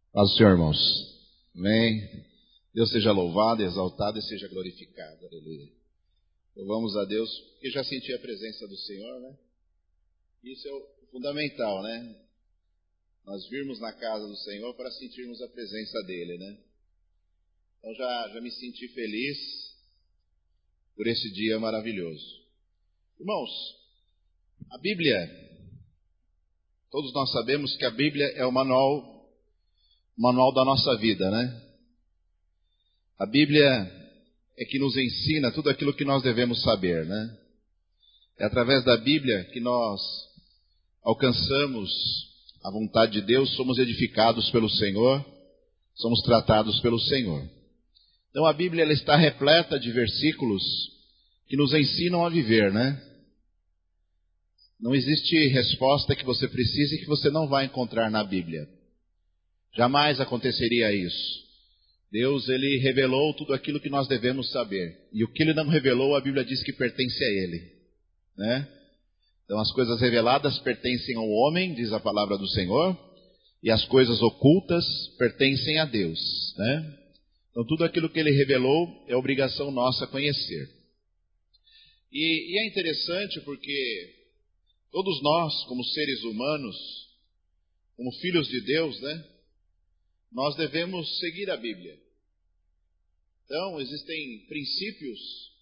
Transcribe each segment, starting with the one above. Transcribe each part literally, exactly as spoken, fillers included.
Paz do Senhor, irmãos. Amém. Deus seja louvado, exaltado e seja glorificado. Aleluia. Louvamos a Deus, porque já senti a presença do Senhor, né? Isso é o fundamental, né? Nós virmos na casa do Senhor para sentirmos a presença dEle, né? Então já, já me senti feliz por esse dia maravilhoso. Irmãos, a Bíblia, todos nós sabemos que a Bíblia é o manual, o manual da nossa vida, né? A Bíblia é que nos ensina tudo aquilo que nós devemos saber, né? É através da Bíblia que nós alcançamos a vontade de Deus, somos edificados pelo Senhor, somos tratados pelo Senhor. Então a Bíblia ela está repleta de versículos que nos ensinam a viver, né? Não existe resposta que você precise que você não vai encontrar na Bíblia. Jamais aconteceria isso. Deus, Ele revelou tudo aquilo que nós devemos saber. E o que Ele não revelou, a Bíblia diz que pertence a Ele, né? Então as coisas reveladas pertencem ao homem, diz a palavra do Senhor, e as coisas ocultas pertencem a Deus, né? Então tudo aquilo que Ele revelou é obrigação nossa conhecer. E, e é interessante porque todos nós, como seres humanos, como filhos de Deus, né? Nós devemos seguir a Bíblia. Então, existem princípios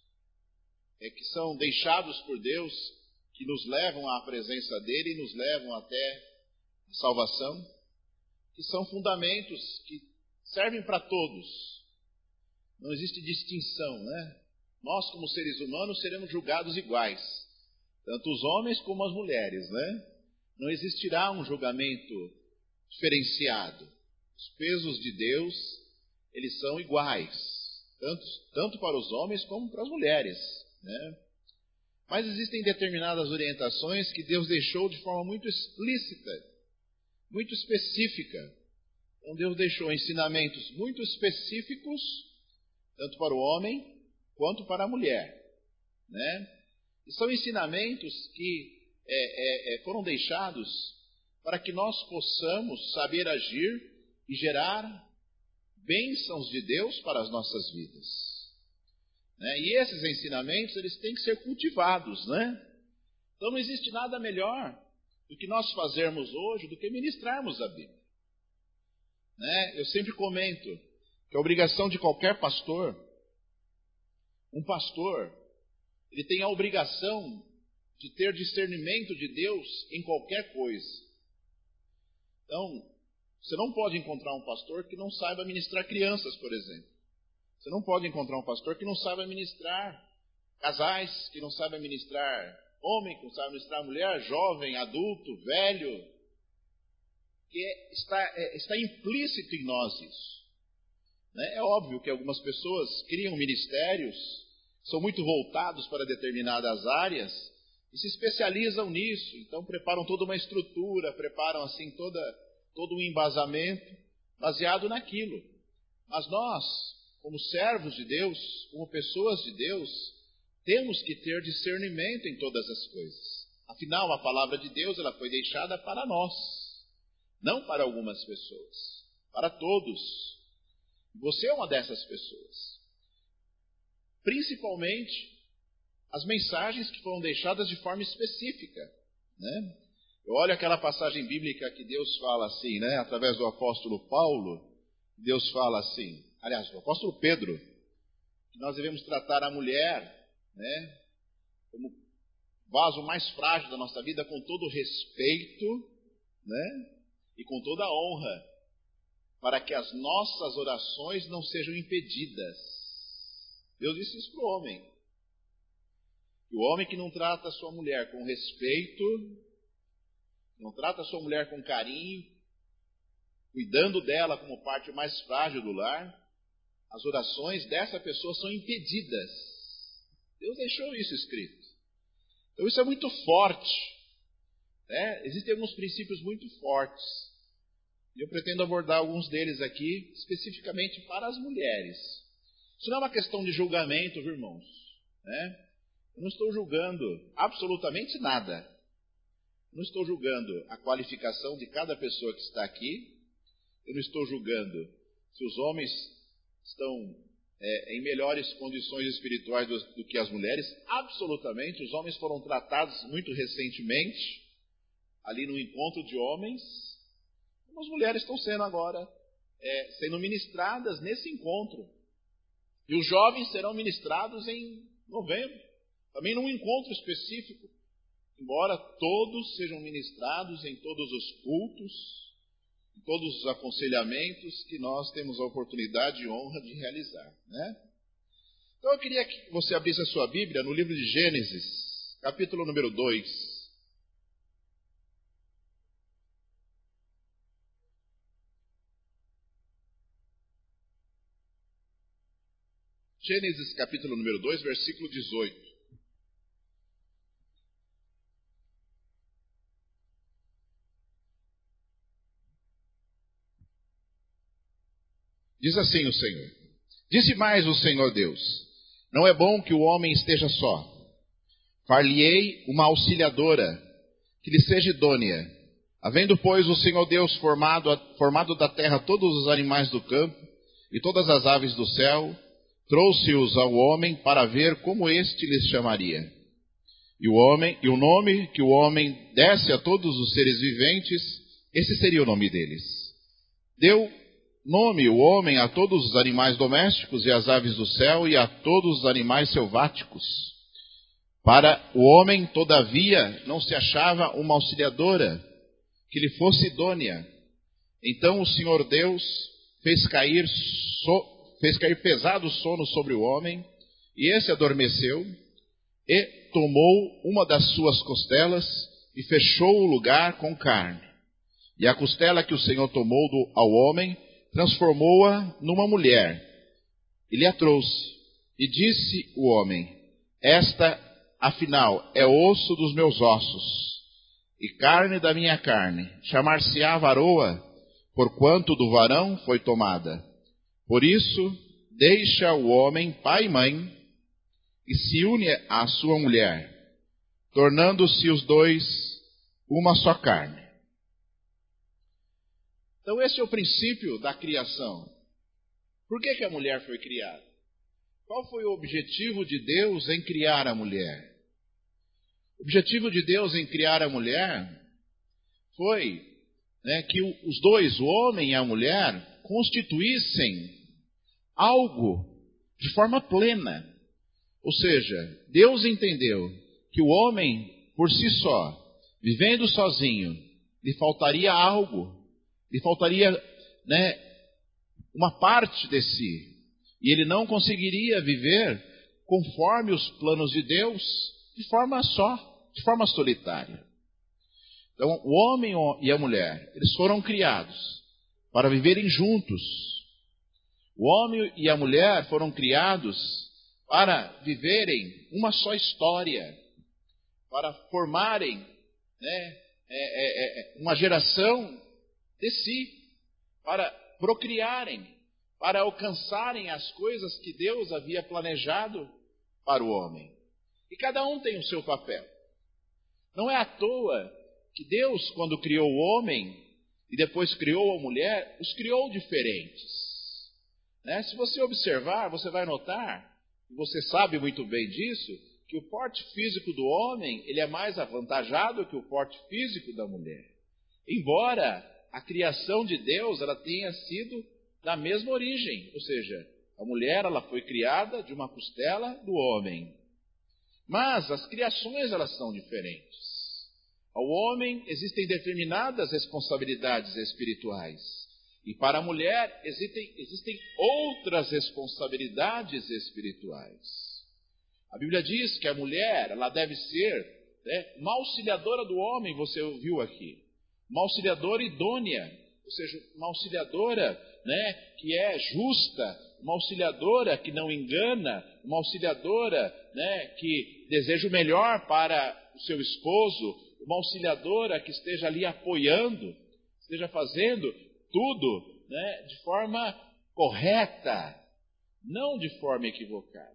é, que são deixados por Deus, que nos levam à presença dEle e nos levam até a salvação, que são fundamentos que servem para todos. Não existe distinção, né? Nós, como seres humanos, seremos julgados iguais, tanto os homens como as mulheres, né? Não existirá um julgamento diferenciado. Os pesos de Deus, eles são iguais, tanto, tanto para os homens como para as mulheres, né? Mas existem determinadas orientações que Deus deixou de forma muito explícita, muito específica. Então Deus deixou ensinamentos muito específicos, tanto para o homem quanto para a mulher, né? E são ensinamentos que é, é, foram deixados para que nós possamos saber agir e gerar bênçãos de Deus para as nossas vidas, né? E esses ensinamentos, eles têm que ser cultivados, né? Então não existe nada melhor do que nós fazermos hoje do que ministrarmos a Bíblia, né? Eu sempre comento que a obrigação de qualquer pastor, um pastor, ele tem a obrigação de ter discernimento de Deus em qualquer coisa. Então, você não pode encontrar um pastor que não saiba ministrar crianças, por exemplo. Você não pode encontrar um pastor que não saiba ministrar casais, que não saiba ministrar homem, que não saiba ministrar mulher, jovem, adulto, velho. Que é, está, é, está implícito em nós isso, né? É óbvio que algumas pessoas criam ministérios, são muito voltados para determinadas áreas e se especializam nisso. Então preparam toda uma estrutura, preparam assim toda... todo um embasamento baseado naquilo. Mas nós, como servos de Deus, como pessoas de Deus, temos que ter discernimento em todas as coisas. Afinal, a palavra de Deus ela foi deixada para nós, não para algumas pessoas, para todos. Você é uma dessas pessoas. Principalmente as mensagens que foram deixadas de forma específica, né? Eu olho aquela passagem bíblica que Deus fala assim, né? Através do apóstolo Paulo, Deus fala assim, aliás, o apóstolo Pedro, que nós devemos tratar a mulher, né, como vaso mais frágil da nossa vida, com todo respeito, né, e com toda a honra, para que as nossas orações não sejam impedidas. Deus disse isso para o homem. E o homem que não trata a sua mulher com respeito, não trata a sua mulher com carinho, cuidando dela como parte mais frágil do lar, as orações dessa pessoa são impedidas. Deus deixou isso escrito. Então isso é muito forte, né? Existem alguns princípios muito fortes. E eu pretendo abordar alguns deles aqui, especificamente para as mulheres. Isso não é uma questão de julgamento, viu, irmãos? Né? Eu não estou julgando absolutamente nada. Não estou julgando a qualificação de cada pessoa que está aqui. eu não estou julgando se os homens estão é, em melhores condições espirituais do, do que as mulheres. Absolutamente, os homens foram tratados muito recentemente, ali no encontro de homens, como as mulheres estão sendo agora, é, sendo ministradas nesse encontro. E os jovens serão ministrados em novembro, também num encontro específico, embora todos sejam ministrados em todos os cultos, em todos os aconselhamentos que nós temos a oportunidade e honra de realizar, né? Então eu queria que você abrisse a sua Bíblia no livro de Gênesis, capítulo número dois. Gênesis capítulo número dois, versículo dezoito. Diz assim o Senhor: Disse mais o Senhor Deus: Não é bom que o homem esteja só. Far-lhe-ei uma auxiliadora, que lhe seja idônea. Havendo, pois, o Senhor Deus formado, formado da terra todos os animais do campo e todas as aves do céu, trouxe-os ao homem para ver como este lhes chamaria. E o homem, e o nome que o homem desse a todos os seres viventes, esse seria o nome deles. Deu nome o homem a todos os animais domésticos e às aves do céu e a todos os animais selváticos. Para o homem, todavia, não se achava uma auxiliadora que lhe fosse idônea. Então o Senhor Deus fez cair so fez cair pesado sono sobre o homem, e esse adormeceu, e tomou uma das suas costelas, e fechou o lugar com carne. E a costela que o Senhor tomou do, ao homem, transformou-a numa mulher, e lhe a trouxe. E disse o homem: Esta, afinal, é osso dos meus ossos, e carne da minha carne. Chamar-se-á varoa, porquanto do varão foi tomada. Por isso, deixa o homem pai e mãe, e se une à sua mulher, tornando-se os dois uma só carne. Então esse é o princípio da criação. Por que que a mulher foi criada? Qual foi o objetivo de Deus em criar a mulher? O objetivo de Deus em criar a mulher foi, né, que os dois, o homem e a mulher, constituíssem algo de forma plena. Ou seja, Deus entendeu que o homem, por si só, vivendo sozinho, lhe faltaria algo, lhe faltaria, né, uma parte de si. E ele não conseguiria viver conforme os planos de Deus de forma só, de forma solitária. Então, o homem e a mulher, eles foram criados para viverem juntos. O homem e a mulher foram criados para viverem uma só história, para formarem, né, é, é, uma geração de si, para procriarem, para alcançarem as coisas que Deus havia planejado para o homem. E cada um tem o seu papel. Não é à toa que Deus, quando criou o homem e depois criou a mulher, os criou diferentes. Né? Se você observar, você vai notar, e você sabe muito bem disso, que o porte físico do homem ele é mais avantajado que o porte físico da mulher. Embora a criação de Deus ela tenha sido da mesma origem, ou seja, a mulher ela foi criada de uma costela do homem. Mas as criações elas são diferentes. Ao homem existem determinadas responsabilidades espirituais. E para a mulher existem, existem outras responsabilidades espirituais. A Bíblia diz que a mulher ela deve ser, né, uma auxiliadora do homem, você ouviu aqui. Uma auxiliadora idônea, ou seja, uma auxiliadora, né, que é justa, uma auxiliadora que não engana, uma auxiliadora, né, que deseja o melhor para o seu esposo, uma auxiliadora que esteja ali apoiando, esteja fazendo tudo, né, de forma correta, não de forma equivocada.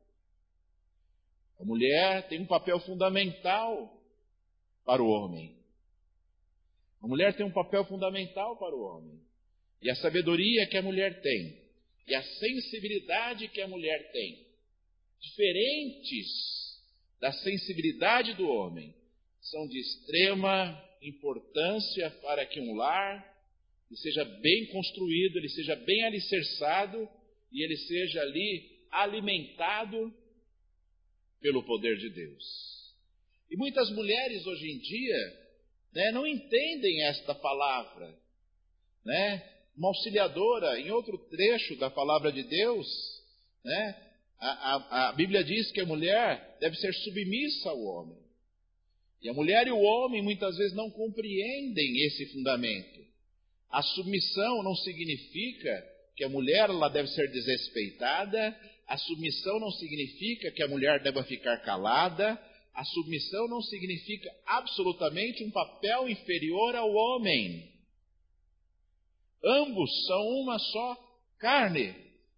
A mulher tem um papel fundamental para o homem. A mulher tem um papel fundamental para o homem. e a sabedoria que a mulher tem, e a sensibilidade que a mulher tem, diferentes da sensibilidade do homem, são de extrema importância para que um lar ele seja bem construído, ele seja bem alicerçado e ele seja ali alimentado pelo poder de Deus. E muitas mulheres hoje em dia, né, não entendem esta palavra, né? Uma auxiliadora, em outro trecho da palavra de Deus, né, a, a, a Bíblia diz que a mulher deve ser submissa ao homem. E a mulher e o homem muitas vezes não compreendem esse fundamento. A submissão não significa que a mulher ela deve ser desrespeitada, a submissão não significa que a mulher deva ficar calada, a submissão não significa absolutamente um papel inferior ao homem. Ambos são uma só carne.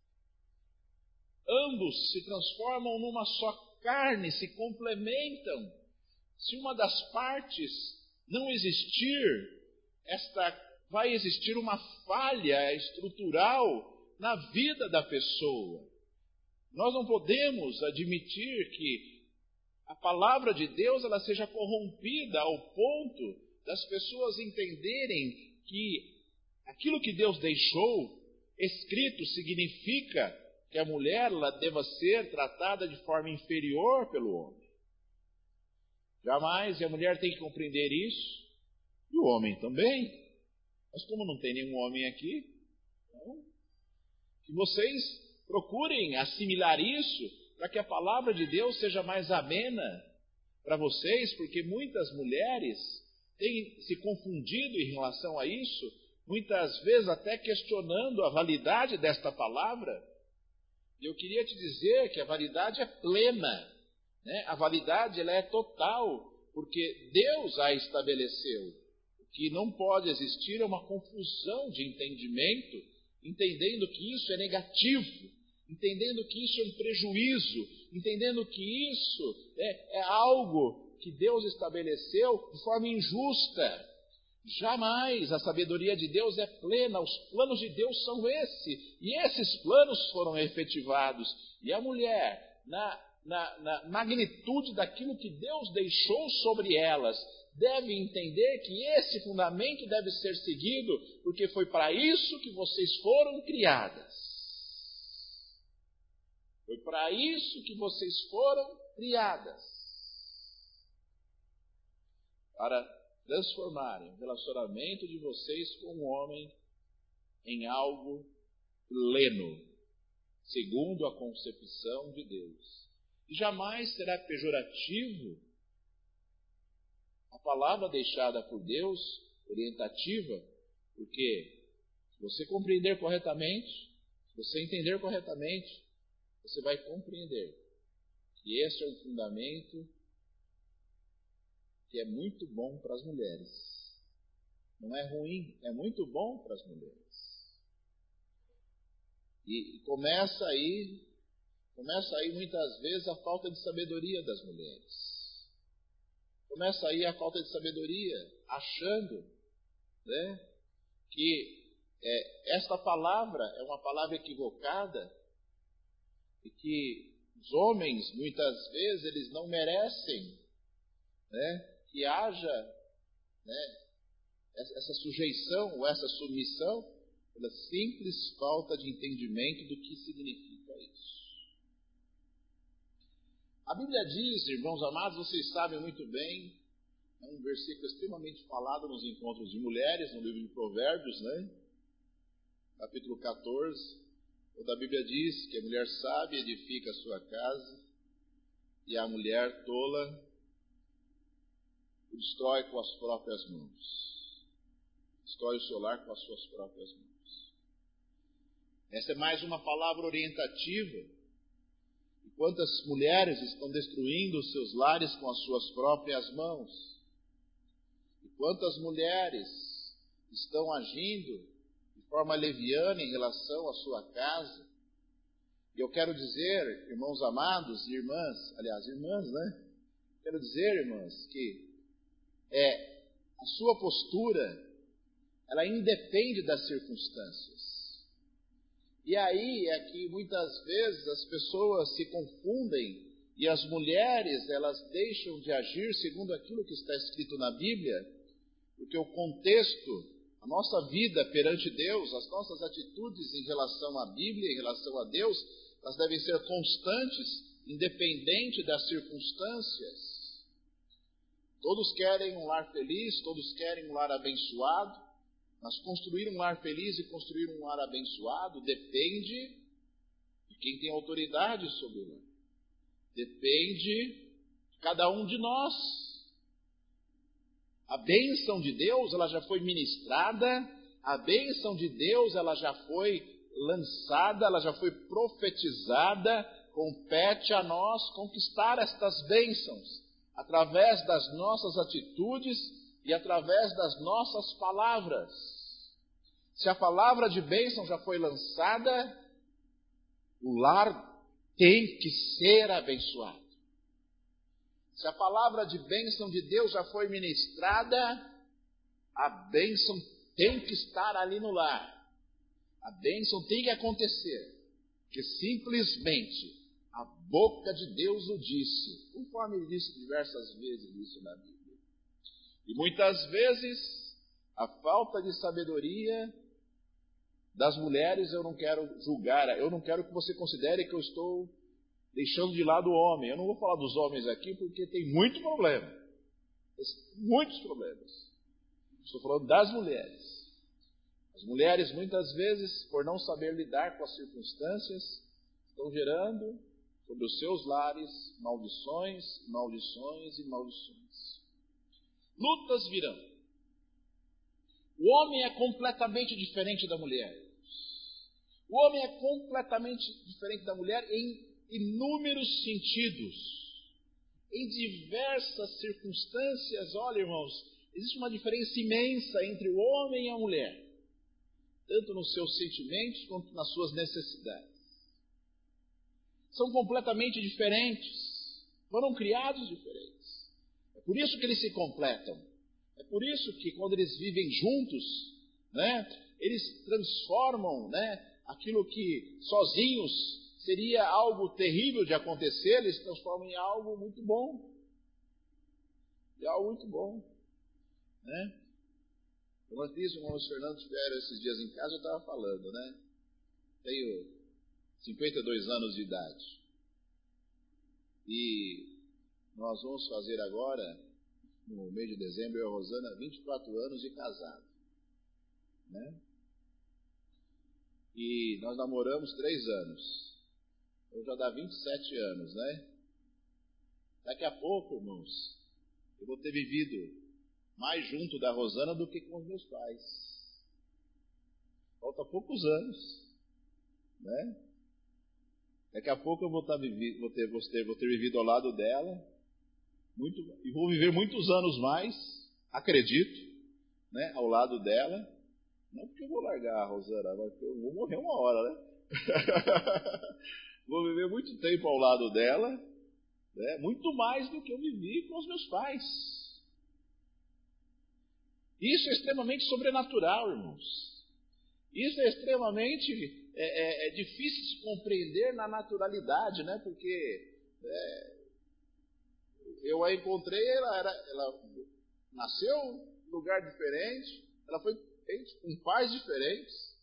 Ambos se transformam numa só carne, se complementam. Se uma das partes não existir, esta vai existir uma falha estrutural na vida da pessoa. Nós não podemos admitir que a palavra de Deus ela seja corrompida ao ponto das pessoas entenderem que aquilo que Deus deixou escrito significa que a mulher ela deva ser tratada de forma inferior pelo homem. Jamais, e a mulher tem que compreender isso, e o homem também. Mas como não tem nenhum homem aqui, então, que vocês procurem assimilar isso para que a palavra de Deus seja mais amena para vocês, porque muitas mulheres têm se confundido em relação a isso, muitas vezes até questionando a validade desta palavra. E eu queria te dizer que a validade é plena, né? A validade ela é total, porque Deus a estabeleceu. O que não pode existir é uma confusão de entendimento, entendendo que isso é negativo, entendendo que isso é um prejuízo, entendendo que isso é, é algo que Deus estabeleceu de forma injusta. Jamais a sabedoria de Deus é plena, os planos de Deus são esses, e esses planos foram efetivados. E a mulher, na, na, na magnitude daquilo que Deus deixou sobre elas, deve entender que esse fundamento deve ser seguido, porque foi para isso que vocês foram criadas. Foi para isso que vocês foram criadas. Para transformarem o relacionamento de vocês com o homem em algo pleno, segundo a concepção de Deus. E jamais será pejorativo a palavra deixada por Deus, orientativa, porque se você compreender corretamente, se você entender corretamente, você vai compreender que esse é um fundamento que é muito bom para as mulheres. Não é ruim, é muito bom para as mulheres. E, e começa aí, começa aí muitas vezes a falta de sabedoria das mulheres. Começa aí a falta de sabedoria, achando, né, que é, esta palavra é uma palavra equivocada e que os homens, muitas vezes, eles não merecem, né, que haja, né, essa sujeição ou essa submissão pela simples falta de entendimento do que significa isso. A Bíblia diz, irmãos amados, vocês sabem muito bem, é um versículo extremamente falado nos encontros de mulheres, no livro de Provérbios, né? Capítulo catorze, onde a Bíblia diz que a mulher sábia edifica a sua casa e a mulher tola o destrói com as próprias mãos. Destrói o seu lar com as suas próprias mãos. Essa é mais uma palavra orientativa. E quantas mulheres estão destruindo os seus lares com as suas próprias mãos? E quantas mulheres estão agindo de forma leviana em relação à sua casa? E eu quero dizer, irmãos amados e irmãs, aliás, irmãs, né? Quero dizer, irmãs, que é, a sua postura ela independe das circunstâncias. E aí é que muitas vezes as pessoas se confundem e as mulheres, elas deixam de agir segundo aquilo que está escrito na Bíblia, porque o contexto, a nossa vida perante Deus, as nossas atitudes em relação à Bíblia, em relação a Deus, elas devem ser constantes, independente das circunstâncias. Todos querem um lar feliz, todos querem um lar abençoado, mas construir um lar feliz e construir um lar abençoado depende de quem tem autoridade sobre o lar. Depende de cada um de nós. A bênção de Deus, ela já foi ministrada, a bênção de Deus, ela já foi lançada, ela já foi profetizada, compete a nós conquistar estas bênçãos, através das nossas atitudes e através das nossas palavras. Se a palavra de bênção já foi lançada, o lar tem que ser abençoado. Se a palavra de bênção de Deus já foi ministrada, a bênção tem que estar ali no lar. A bênção tem que acontecer, porque simplesmente a boca de Deus o disse, conforme ele disse diversas vezes isso na Bíblia. E muitas vezes, a falta de sabedoria das mulheres, eu não quero julgar, eu não quero que você considere que eu estou deixando de lado o homem. Eu não vou falar dos homens aqui porque tem muito problema, muitos problemas. Estou falando das mulheres. As mulheres, muitas vezes, por não saber lidar com as circunstâncias, estão gerando sobre os seus lares maldições, maldições e maldições. Lutas virão. O homem é completamente diferente da mulher. O homem é completamente diferente da mulher em inúmeros sentidos. Em diversas circunstâncias, olha, irmãos, existe uma diferença imensa entre o homem e a mulher, tanto nos seus sentimentos quanto nas suas necessidades. São completamente diferentes, foram criados diferentes. É por isso que eles se completam. É por isso que quando eles vivem juntos, né, eles transformam, né, aquilo que sozinhos seria algo terrível de acontecer, eles transformam em algo muito bom. É algo muito bom. Né? Como eu disse, o irmão Fernando estiveram esses dias em casa, eu estava falando, né? Tenho cinquenta e dois anos de idade. E nós vamos fazer agora, no mês de dezembro, eu e a Rosana, vinte e quatro anos de casado. Né? E nós namoramos três anos. Então já dá vinte e sete anos, né? Daqui a pouco, irmãos, eu vou ter vivido mais junto da Rosana do que com os meus pais. Falta poucos anos, né? Daqui a pouco eu vou, estar vivi, vou, ter, vou, ter, vou ter vivido ao lado dela, muito, e vou viver muitos anos mais, acredito, né, ao lado dela. Não porque eu vou largar a Rosana, mas porque eu vou morrer uma hora, né? Vou viver muito tempo ao lado dela, né, muito mais do que eu vivi com os meus pais. Isso é extremamente sobrenatural, irmãos. Isso é extremamente é, é, é difícil de se compreender na naturalidade, né? Porque é, eu a encontrei, ela, era, ela nasceu em um lugar diferente, ela foi com pais diferentes,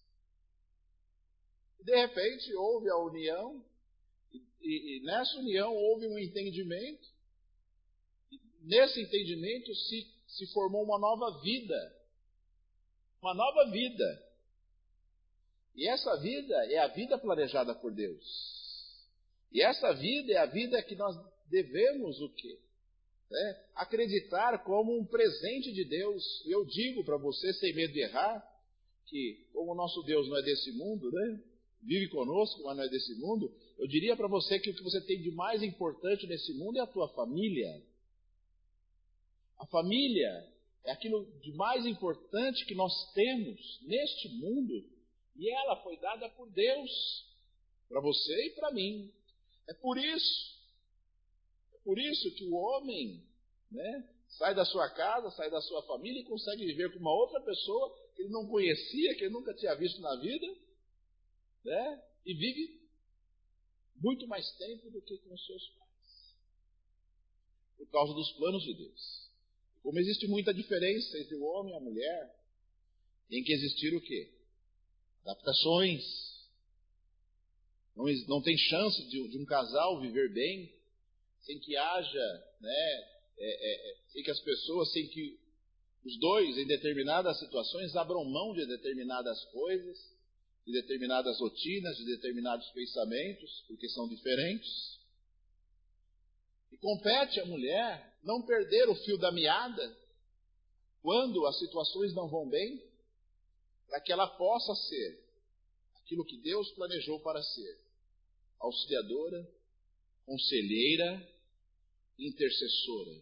e de repente houve a união, e, e, e nessa união houve um entendimento, e nesse entendimento se, se formou uma nova vida, uma nova vida. E essa vida é a vida planejada por Deus. E essa vida é a vida que nós devemos o quê? É, acreditar como um presente de Deus. Eu digo para você, sem medo de errar, que como o nosso Deus não é desse mundo, né? Vive conosco, mas não é desse mundo, eu diria para você que o que você tem de mais importante nesse mundo é a tua família. A família é aquilo de mais importante que nós temos neste mundo. E ela foi dada por Deus, para você e para mim. É por isso, é por isso que o homem, né, sai da sua casa, sai da sua família e consegue viver com uma outra pessoa que ele não conhecia, que ele nunca tinha visto na vida, né? E vive muito mais tempo do que com seus pais, por causa dos planos de Deus. Como existe muita diferença entre o homem e a mulher, tem que existir o quê? Adaptações. Não, não tem chance de, de um casal viver bem sem que haja, né, é, é, sem que as pessoas, sem que os dois, em determinadas situações, abram mão de determinadas coisas, de determinadas rotinas, de determinados pensamentos, porque são diferentes. E compete à mulher não perder o fio da meada quando as situações não vão bem, para que ela possa ser aquilo que Deus planejou para ser: auxiliadora, conselheira, intercessora.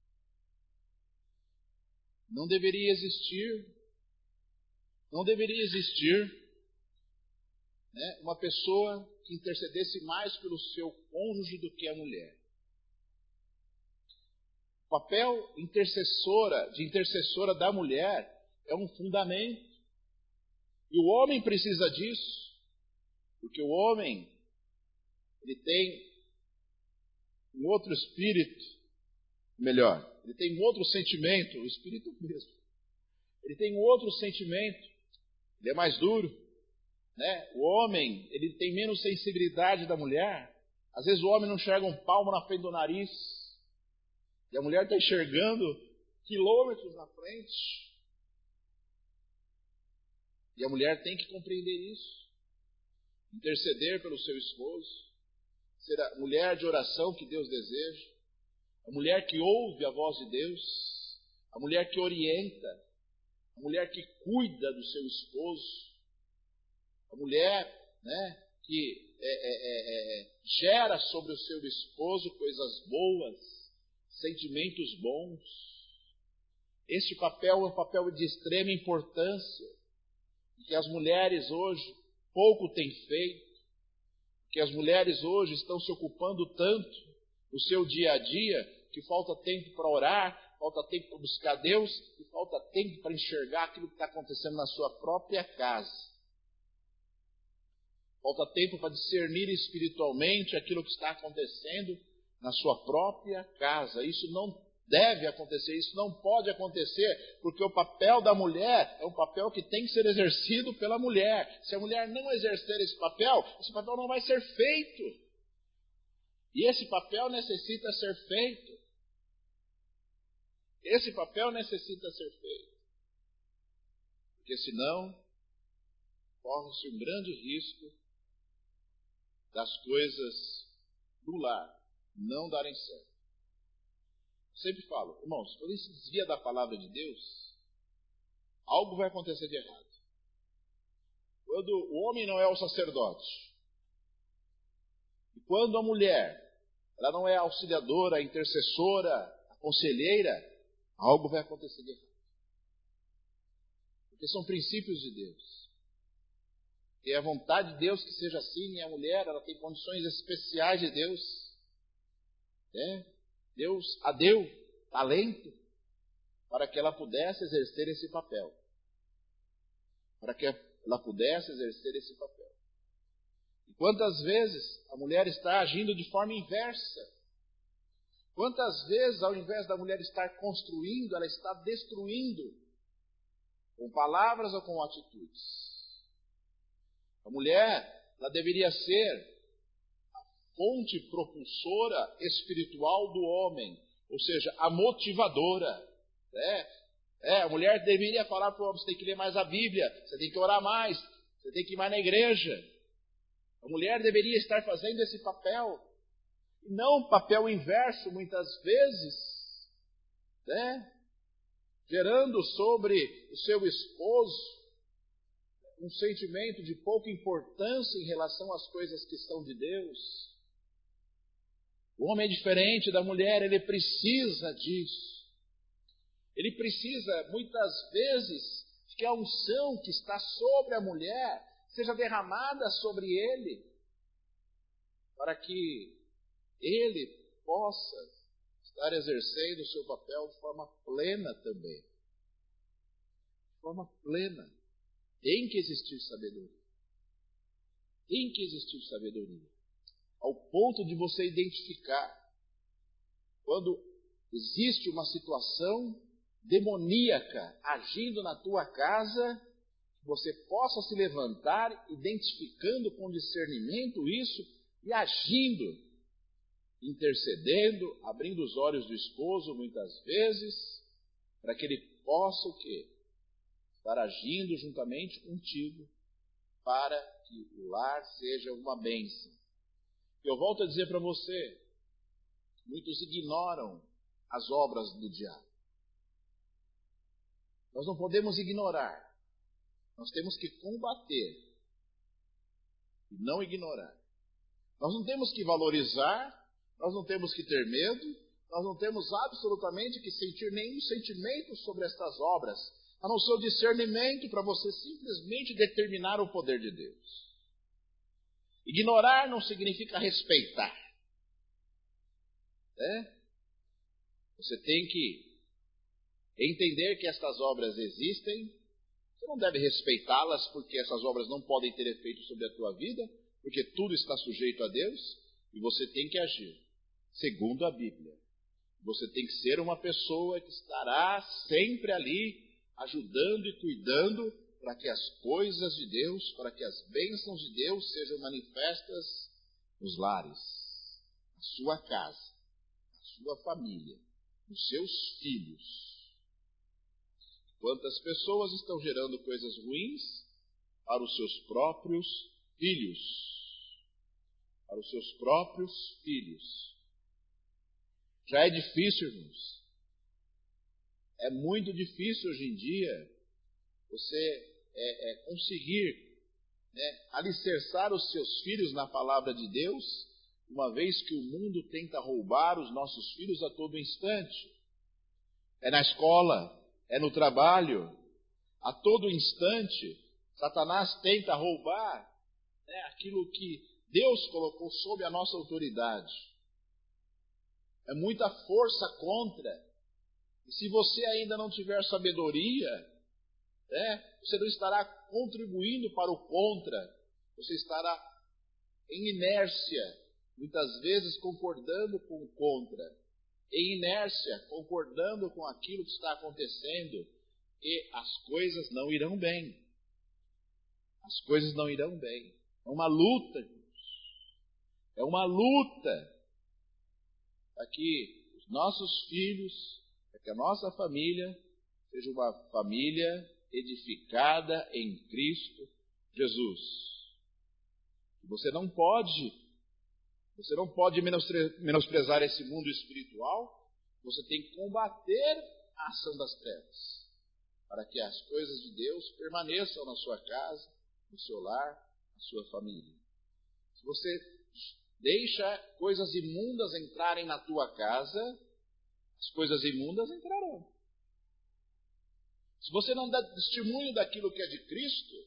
Não deveria existir, não deveria existir né, uma pessoa que intercedesse mais pelo seu cônjuge do que a mulher. O papel intercessora, de intercessora da mulher é um fundamento. E o homem precisa disso, porque o homem ele tem um outro espírito, melhor, ele tem um outro sentimento, o espírito mesmo. Ele tem um outro sentimento, ele é mais duro, né? O homem, ele tem menos sensibilidade da mulher. Às vezes o homem não enxerga um palmo na frente do nariz, e a mulher está enxergando quilômetros na frente. E a mulher tem que compreender isso, interceder pelo seu esposo, ser a mulher de oração que Deus deseja, a mulher que ouve a voz de Deus, a mulher que orienta, a mulher que cuida do seu esposo, a mulher né, que é, é, é, gera sobre o seu esposo coisas boas, sentimentos bons. Este papel é um papel de extrema importância, que as mulheres hoje pouco têm feito, que as mulheres hoje estão se ocupando tanto no seu dia a dia, que falta tempo para orar, falta tempo para buscar Deus, e falta tempo para enxergar aquilo que está acontecendo na sua própria casa. Falta tempo para discernir espiritualmente aquilo que está acontecendo na sua própria casa. Isso não deve acontecer, isso não pode acontecer, porque o papel da mulher é um papel que tem que ser exercido pela mulher. Se a mulher não exercer esse papel, esse papel não vai ser feito. E esse papel necessita ser feito. Esse papel necessita ser feito. Porque senão, corre-se um grande risco das coisas do lar não darem certo. Eu sempre falo, irmãos, quando ele se desvia da palavra de Deus, algo vai acontecer de errado. Quando o homem não é o sacerdote, e quando a mulher, ela não é a auxiliadora, a intercessora, a conselheira, algo vai acontecer de errado. Porque são princípios de Deus. E é a vontade de Deus que seja assim, e a mulher, ela tem condições especiais de Deus. Né? Deus a deu talento para que ela pudesse exercer esse papel. Para que ela pudesse exercer esse papel. E quantas vezes a mulher está agindo de forma inversa? Quantas vezes, ao invés da mulher estar construindo, ela está destruindo, com palavras ou com atitudes? A mulher, ela deveria ser fonte propulsora espiritual do homem, ou seja, a motivadora. Né? É, a mulher deveria falar para o homem: você tem que ler mais a Bíblia, você tem que orar mais, você tem que ir mais na igreja. A mulher deveria estar fazendo esse papel, e não um papel inverso, muitas vezes, né? Gerando sobre o seu esposo um sentimento de pouca importância em relação às coisas que são de Deus. O homem é diferente da mulher, ele precisa disso. Ele precisa, muitas vezes, que a unção que está sobre a mulher seja derramada sobre ele, para que ele possa estar exercendo o seu papel de forma plena também. De forma plena. Tem que existir sabedoria. Tem que existir sabedoria. Ao ponto de você identificar quando existe uma situação demoníaca agindo na tua casa, você possa se levantar, identificando com discernimento isso e agindo, intercedendo, abrindo os olhos do esposo muitas vezes, para que ele possa o quê? Estar agindo juntamente contigo para que o lar seja uma bênção. Eu volto a dizer para você, muitos ignoram as obras do diabo. Nós não podemos ignorar. Nós temos que combater e não ignorar. Nós não temos que valorizar, nós não temos que ter medo, nós não temos absolutamente que sentir nenhum sentimento sobre estas obras, a não ser o discernimento para você simplesmente determinar o poder de Deus. Ignorar não significa respeitar. Né? Você tem que entender que estas obras existem. Você não deve respeitá-las porque essas obras não podem ter efeito sobre a tua vida, porque tudo está sujeito a Deus, e você tem que agir segundo a Bíblia. Você tem que ser uma pessoa que estará sempre ali, ajudando e cuidando para que as coisas de Deus, para que as bênçãos de Deus sejam manifestas nos lares, na sua casa, na sua família, nos seus filhos. Quantas pessoas estão gerando coisas ruins para os seus próprios filhos? Para os seus próprios filhos. Já é difícil, irmãos. É muito difícil hoje em dia você é, é, conseguir né, alicerçar os seus filhos na palavra de Deus, uma vez que o mundo tenta roubar os nossos filhos a todo instante. É na escola, é no trabalho, a todo instante, Satanás tenta roubar né, aquilo que Deus colocou sob a nossa autoridade. É muita força contra. E se você ainda não tiver sabedoria, né, você não estará contribuindo para o contra. Você estará em inércia, muitas vezes concordando com o contra. Em inércia, concordando com aquilo que está acontecendo, e as coisas não irão bem. As coisas não irão bem. É uma luta, irmãos. É uma luta para que os nossos filhos, para que a nossa família seja uma família edificada em Cristo Jesus. Você não pode Você não pode menosprezar esse mundo espiritual. Você tem que combater a ação das trevas, para que as coisas de Deus permaneçam na sua casa, no seu lar, na sua família. Se você deixa coisas imundas entrarem na tua casa, as coisas imundas entrarão. Se você não dá testemunho daquilo que é de Cristo,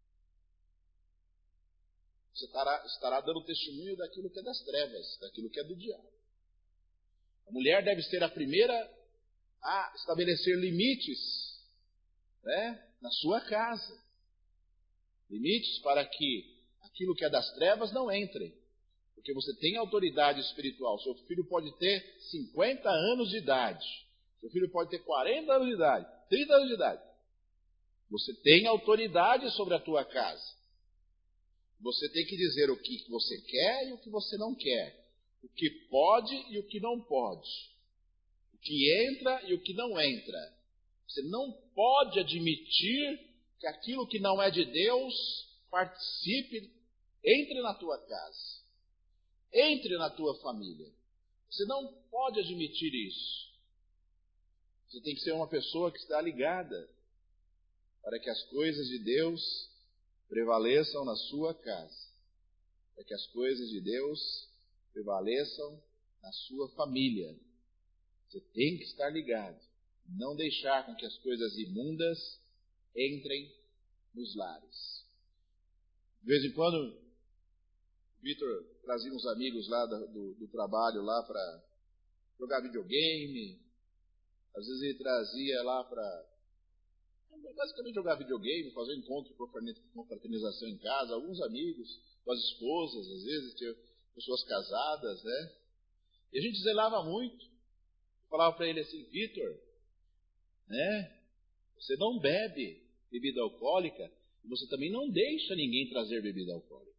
você estará, estará dando testemunho daquilo que é das trevas, daquilo que é do diabo. A mulher deve ser a primeira a estabelecer limites, né, na sua casa. Limites para que aquilo que é das trevas não entre. Porque você tem autoridade espiritual. Seu filho pode ter cinquenta anos de idade. Seu filho pode ter quarenta anos de idade, trinta anos de idade. Você tem autoridade sobre a tua casa. Você tem que dizer o que você quer e o que você não quer. O que pode e o que não pode. O que entra e o que não entra. Você não pode admitir que aquilo que não é de Deus participe, entre na tua casa. Entre na tua família. Você não pode admitir isso. Você tem que ser uma pessoa que está ligada para que as coisas de Deus prevaleçam na sua casa, para que as coisas de Deus prevaleçam na sua família. Você tem que estar ligado, não deixar com que as coisas imundas entrem nos lares. De vez em quando, o Vitor trazia uns amigos lá do, do, do trabalho lá para jogar videogame. Às vezes ele trazia lá para basicamente jogar videogame, fazer um encontro de confraternização em casa, alguns amigos, com as esposas, às vezes tinha pessoas casadas, né? E a gente zelava muito. Eu falava para ele assim: Vitor, né? Você não bebe bebida alcoólica e você também não deixa ninguém trazer bebida alcoólica.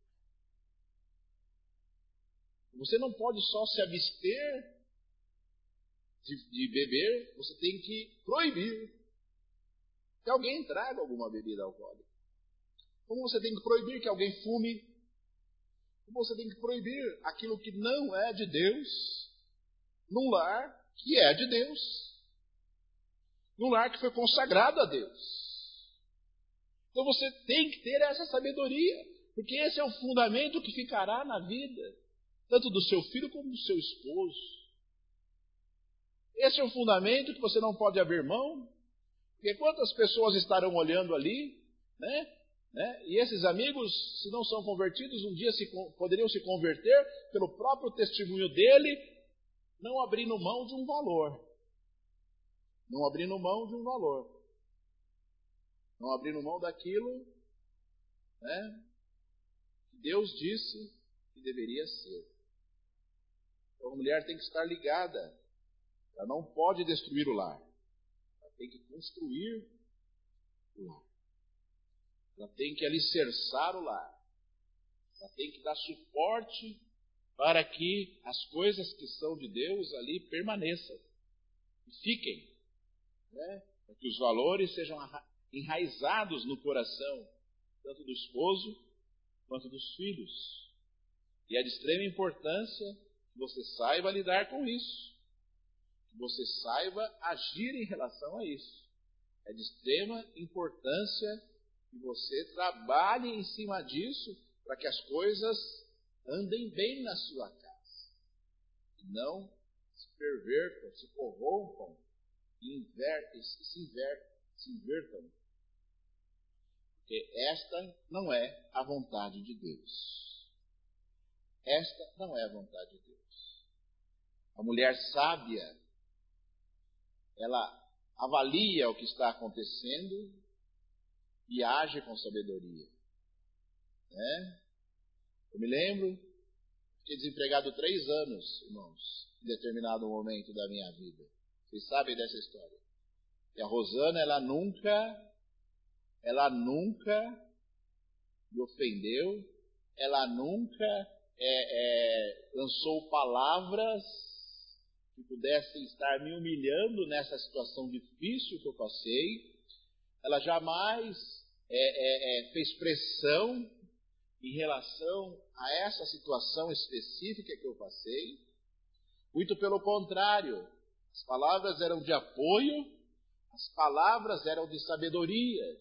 Você não pode só se abster de, de beber, você tem que proibir que alguém traga alguma bebida alcoólica. Como você tem que proibir que alguém fume. Como você tem que proibir aquilo que não é de Deus num lar que é de Deus. Num lar que foi consagrado a Deus. Então você tem que ter essa sabedoria, porque esse é o fundamento que ficará na vida, tanto do seu filho como do seu esposo. Esse é o fundamento que você não pode abrir mão, porque quantas pessoas estarão olhando ali, né? né? E esses amigos, se não são convertidos, um dia se, poderiam se converter pelo próprio testemunho dele, não abrindo mão de um valor. Não abrindo mão de um valor. Não abrindo mão daquilo, né, que Deus disse que deveria ser. Então a mulher tem que estar ligada. Ela não pode destruir o lar. Ela tem que construir o lar. Ela tem que alicerçar o lar. Ela tem que dar suporte para que as coisas que são de Deus ali permaneçam e fiquem, né? Para que os valores sejam enraizados no coração, tanto do esposo quanto dos filhos. E é de extrema importância que você saiba lidar com isso, que você saiba agir em relação a isso. É de extrema importância que você trabalhe em cima disso para que as coisas andem bem na sua casa. E não se pervertam, se corrompam, e invertem, se, invertam, se invertam. Porque esta não é a vontade de Deus. Esta não é a vontade de Deus. A mulher sábia, ela avalia o que está acontecendo e age com sabedoria. Né? Eu me lembro, fiquei desempregado três anos, irmãos, em determinado momento da minha vida. Vocês sabem dessa história. E a Rosana, ela nunca, ela nunca me ofendeu, ela nunca é, é, lançou palavras que pudessem estar me humilhando nessa situação difícil que eu passei. Ela jamais é, é, é, fez pressão em relação a essa situação específica que eu passei. Muito pelo contrário, as palavras eram de apoio, as palavras eram de sabedoria.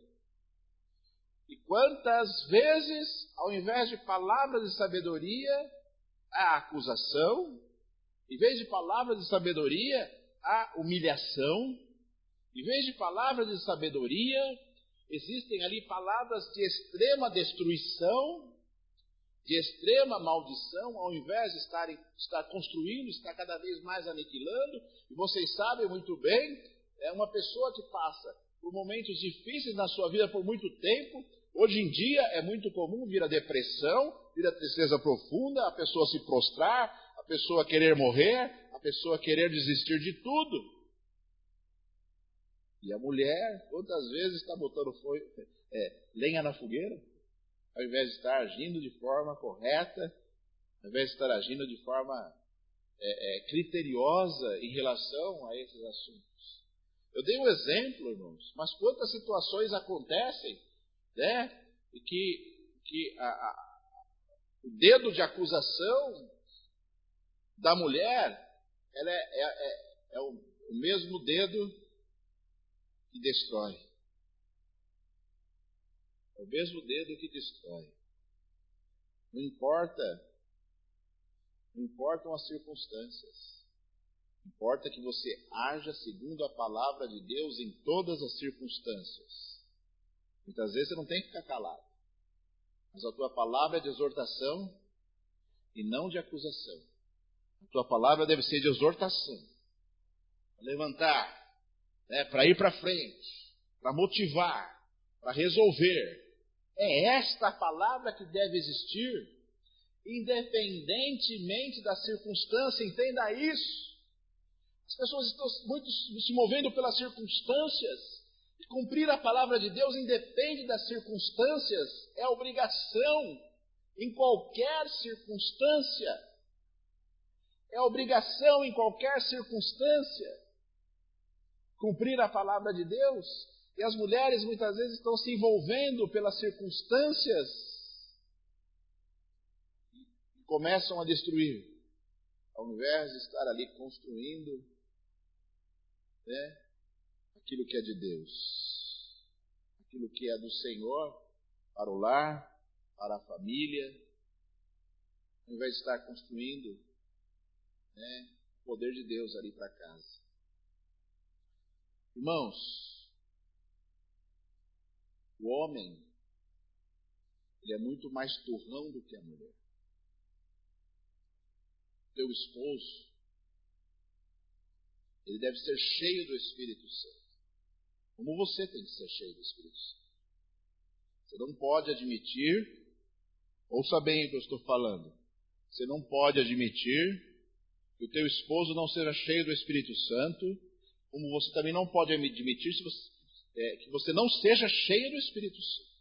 E quantas vezes, ao invés de palavras de sabedoria, há acusação, em vez de palavras de sabedoria, há humilhação, em vez de palavras de sabedoria, existem ali palavras de extrema destruição, de extrema maldição, ao invés de estarem, estar construindo, estar cada vez mais aniquilando. E vocês sabem muito bem, é uma pessoa que passa por momentos difíceis na sua vida por muito tempo. Hoje em dia é muito comum vir a depressão, vir a tristeza profunda, a pessoa se prostrar, a pessoa querer morrer, a pessoa querer desistir de tudo. E a mulher, quantas vezes está botando fogo, é, lenha na fogueira, ao invés de estar agindo de forma correta, ao invés de estar agindo de forma é, é, criteriosa em relação a esses assuntos. Eu dei um exemplo, irmãos, mas quantas situações acontecem, né, e que, que a, a, o dedo de acusação da mulher ela é, é, é, é o, o mesmo dedo que destrói. É o mesmo dedo que destrói. Não importa, não importam as circunstâncias. Importa que você haja segundo a palavra de Deus em todas as circunstâncias. Muitas vezes você não tem que ficar calado. Mas a tua palavra é de exortação e não de acusação. A tua palavra deve ser de exortação, para levantar, né, para ir para frente, para motivar, para resolver. É esta a palavra que deve existir, independentemente da circunstância, entenda isso. As pessoas estão muito se movendo pelas circunstâncias. E cumprir a palavra de Deus independe das circunstâncias, é obrigação em qualquer circunstância. É obrigação em qualquer circunstância cumprir a palavra de Deus. E as mulheres muitas vezes estão se envolvendo pelas circunstâncias e começam a destruir, ao invés de estar ali construindo, né, aquilo que é de Deus, aquilo que é do Senhor para o lar, para a família, ao invés de estar construindo, né, o poder de Deus ali para casa. Irmãos, o homem, ele é muito mais turrão do que a mulher. Teu esposo, ele deve ser cheio do Espírito Santo, como você tem que ser cheio do Espírito Santo. Você não pode admitir, ouça bem o que eu estou falando, você não pode admitir que o teu esposo não seja cheio do Espírito Santo, como você também não pode admitir se você, é, que você não seja cheio do Espírito Santo.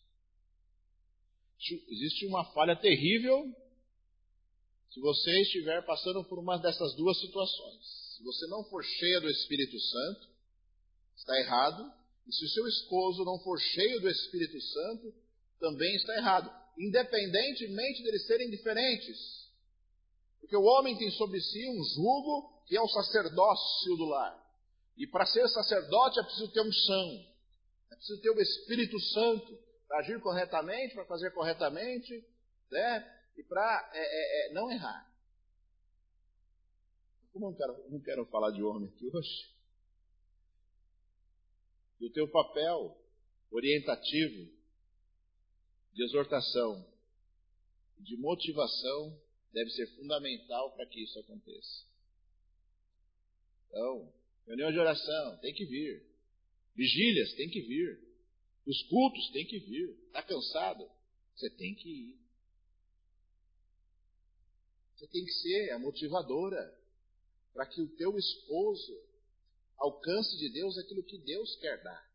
Existe uma falha terrível se você estiver passando por uma dessas duas situações. Se você não for cheio do Espírito Santo, está errado. E se o seu esposo não for cheio do Espírito Santo, também está errado. Independentemente deles serem diferentes. Porque o homem tem sobre si um jugo que é o sacerdócio do lar. E para ser sacerdote é preciso ter unção. É preciso ter o Espírito Santo para agir corretamente, para fazer corretamente, né? E para é, é, é, não errar. Como eu não quero, não quero falar de homem aqui hoje. E o teu papel orientativo, de exortação, de motivação, deve ser fundamental para que isso aconteça. Então, reunião de oração, tem que vir. Vigílias, tem que vir. Os cultos, tem que vir. Está cansado? Você tem que ir. Você tem que ser a motivadora para que o teu esposo alcance de Deus aquilo que Deus quer dar.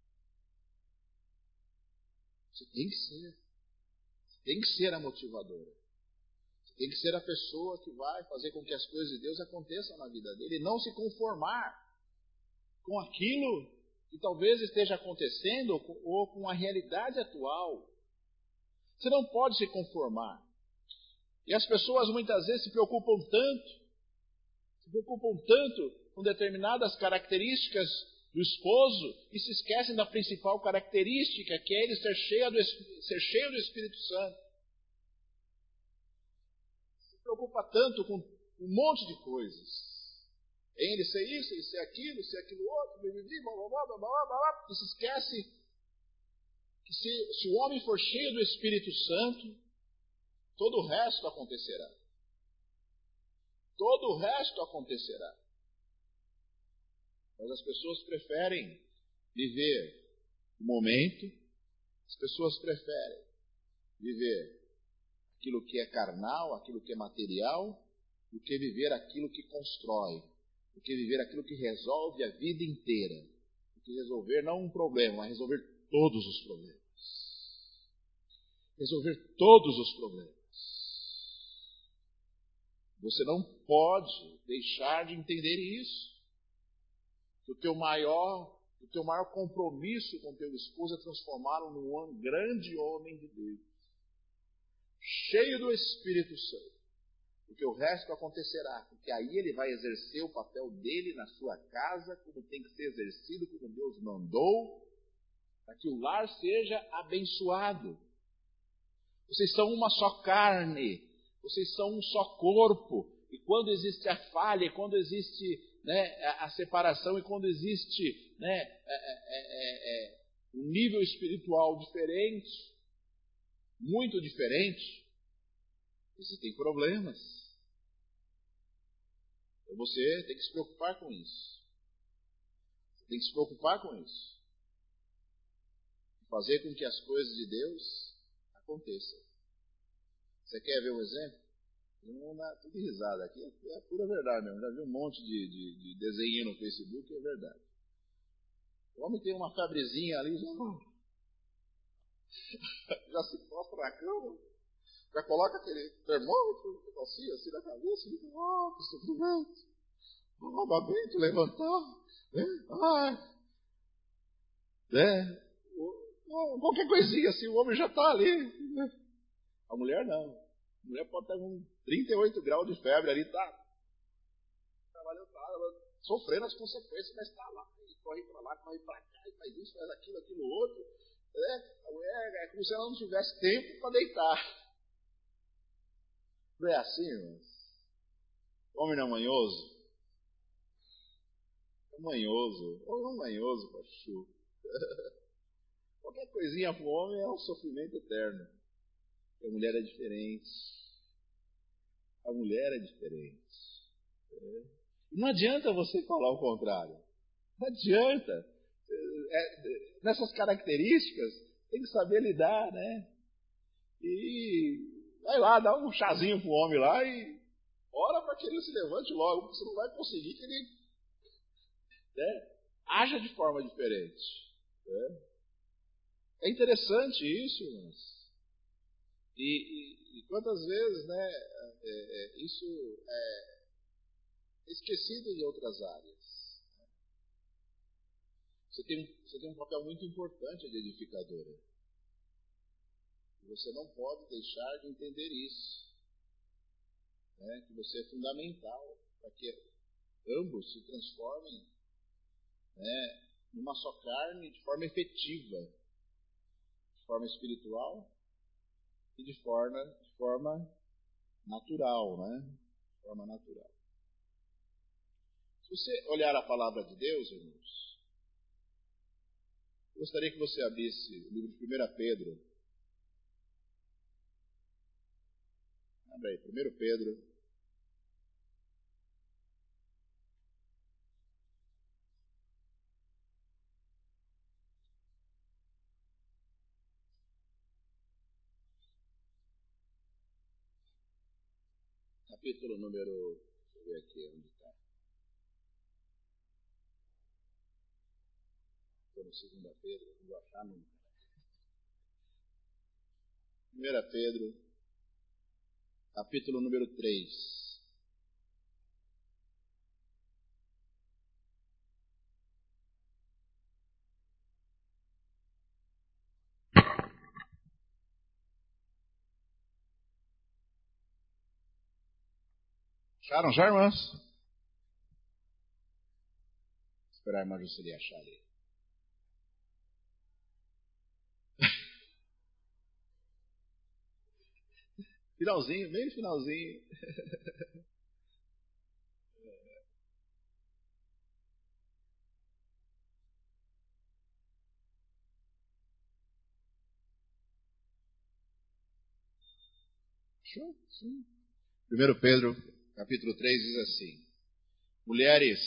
Você tem que ser. Você tem que ser a motivadora. Você tem que ser a pessoa que vai fazer com que as coisas de Deus aconteçam na vida dele e não se conformar com aquilo que talvez esteja acontecendo ou com a realidade atual. Você não pode se conformar. E as pessoas muitas vezes se preocupam tanto, se preocupam tanto com determinadas características do esposo e se esquecem da principal característica, que é ele ser cheio do, ser cheio do Espírito Santo. Se preocupa tanto com um monte de coisas. Em ele ser isso, ele ser aquilo, ser aquilo outro, blá, blá, blá, blá, blá, blá, e se esquece que se, se o homem for cheio do Espírito Santo, todo o resto acontecerá. Todo o resto acontecerá. Mas as pessoas preferem viver o momento, as pessoas preferem viver aquilo que é carnal, aquilo que é material, do que viver aquilo que constrói, do que viver aquilo que resolve a vida inteira, do que resolver não um problema, mas resolver todos os problemas. Resolver todos os problemas. Você não pode deixar de entender isso. Que o teu maior, o teu maior compromisso com teu esposo é transformá-lo num grande homem de Deus, cheio do Espírito Santo. Porque o resto acontecerá, porque aí ele vai exercer o papel dele na sua casa, como tem que ser exercido, como Deus mandou, para que o lar seja abençoado. Vocês são uma só carne, vocês são um só corpo, e quando existe a falha, quando existe, né, a, a separação, e quando existe, né, é, é, é, é, um nível espiritual diferente, muito diferente, existem problemas. Então você tem que se preocupar com isso. Você tem que se preocupar com isso. Fazer com que as coisas de Deus aconteçam. Você quer ver um exemplo? Não dá tudo risada aqui, é pura verdade mesmo. Já vi um monte de, de, de desenho no Facebook, é verdade. O homem tem uma febrezinha ali, já, já se posta na cama, já coloca aquele termômetro, um negocinho assim na cabeça, e fica, ah, que sofrimento, ah, dá bem te levantar, né? Ah, né? Qualquer coisinha assim, o homem já está ali. Né? A mulher não. A mulher pode estar com trinta e oito graus de febre ali, tá trabalhando, tá sofrendo as consequências, mas está lá, e corre para lá, corre para cá, e faz isso, faz aquilo, aquilo outro. É, a mulher é como se ela não tivesse tempo para deitar. Não é assim, mas o homem não é manhoso? É manhoso, ou não manhoso, pachu. Qualquer coisinha para o homem é um sofrimento eterno. A mulher é diferente. A mulher é diferente. É. Não adianta você falar o contrário. Não adianta. É, nessas características, tem que saber lidar, né? E vai lá, dá um chazinho pro homem lá e ora para que ele se levante logo, porque você não vai conseguir que ele, né, haja de forma diferente. Né? É interessante isso, mas e, e, e quantas vezes, né, é, é, isso é esquecido em outras áreas. Você tem, você tem um papel muito importante de edificadora. Você não pode deixar de entender isso. Né, que você é fundamental para que ambos se transformem, né, numa só carne de forma efetiva, de forma espiritual e de forma, de forma natural, né? De forma natural. Se você olhar a palavra de Deus, irmãos, eu gostaria que você abrisse o livro de primeira Pedro. Abre aí, primeira Pedro. Capítulo número... Deixa eu ver aqui onde está. Estou no segunda Pedro, não vou achar nunca. primeira Pedro, capítulo número três. Acharam já, irmãs? Vou esperar a irmã Juscelia achar ali. Finalzinho, bem finalzinho. Show? Sim. primeira Pedro, capítulo três, diz assim: Mulheres,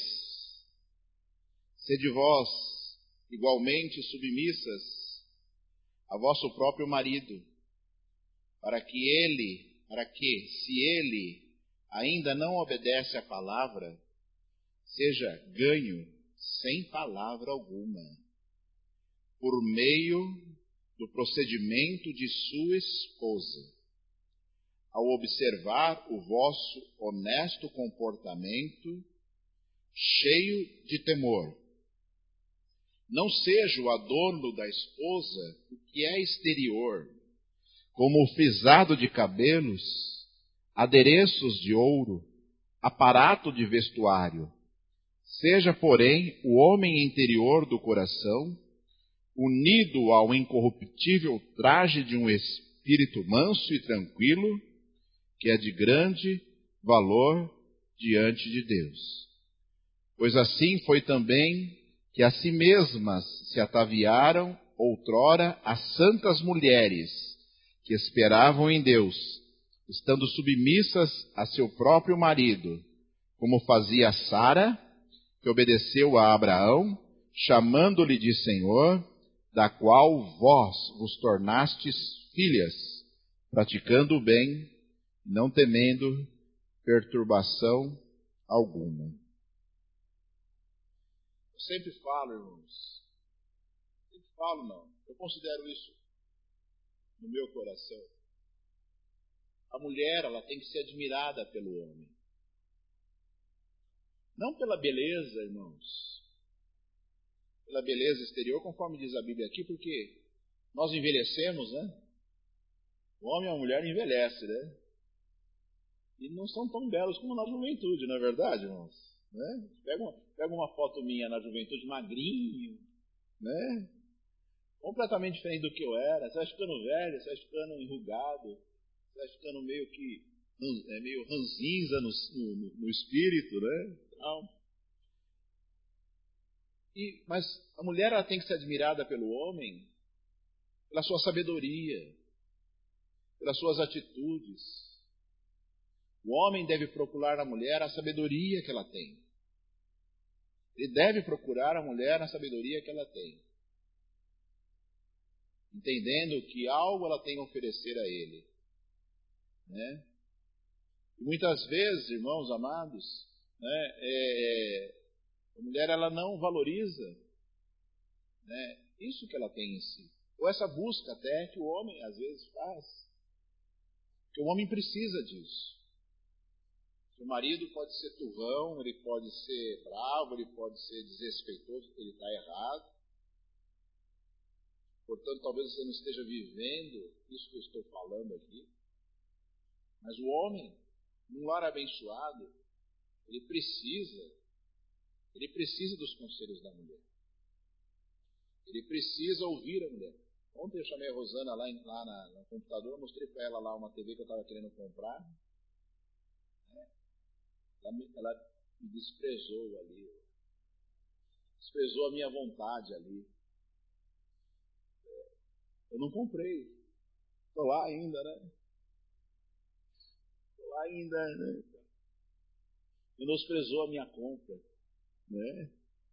sede vós igualmente submissas a vosso próprio marido, para que ele, para que, se ele ainda não obedece à palavra, seja ganho sem palavra alguma, por meio do procedimento de sua esposa, ao observar o vosso honesto comportamento, cheio de temor. Não seja o adorno da esposa o que é exterior, como o frisado de cabelos, adereços de ouro, aparato de vestuário. Seja, porém, o homem interior do coração, unido ao incorruptível traje de um espírito manso e tranquilo, que é de grande valor diante de Deus. Pois assim foi também que a si mesmas se ataviaram outrora as santas mulheres que esperavam em Deus, estando submissas a seu próprio marido, como fazia Sara, que obedeceu a Abraão, chamando-lhe de Senhor, da qual vós vos tornastes filhas, praticando o bem, não temendo perturbação alguma. Eu sempre falo, irmãos, sempre falo não, eu considero isso no meu coração. A mulher, ela tem que ser admirada pelo homem. Não pela beleza, irmãos, pela beleza exterior, conforme diz a Bíblia aqui, porque nós envelhecemos, né? O homem e a mulher envelhecem, né? E não são tão belos como na juventude, não é verdade, irmãos? Né? Pega uma, pega uma foto minha na juventude, magrinho, né? Completamente diferente do que eu era. Você vai ficando velho, você vai ficando enrugado, você vai ficando meio que é, meio ranzinza no, no, no espírito, né? Então, e, mas a mulher, ela tem que ser admirada pelo homem pela sua sabedoria, pelas suas atitudes. O homem deve procurar na mulher a sabedoria que ela tem. Ele deve procurar a mulher na sabedoria que ela tem, entendendo que algo ela tem a oferecer a ele, né? E muitas vezes, irmãos amados, né, é, a mulher, ela não valoriza, né, isso que ela tem em si, ou essa busca até que o homem às vezes faz, porque o homem precisa disso. O marido pode ser turrão, ele pode ser bravo, ele pode ser desrespeitoso, ele está errado. Portanto, talvez você não esteja vivendo isso que eu estou falando aqui. Mas o homem, num lar abençoado, ele precisa, ele precisa dos conselhos da mulher. Ele precisa ouvir a mulher. Ontem eu chamei a Rosana lá, em, lá na, no computador, mostrei para ela lá uma T V que eu estava querendo comprar. Ela me, ela me desprezou ali, desprezou a minha vontade ali. Eu não comprei, estou lá ainda, né? Estou lá ainda, né? Menosprezou a minha compra, né?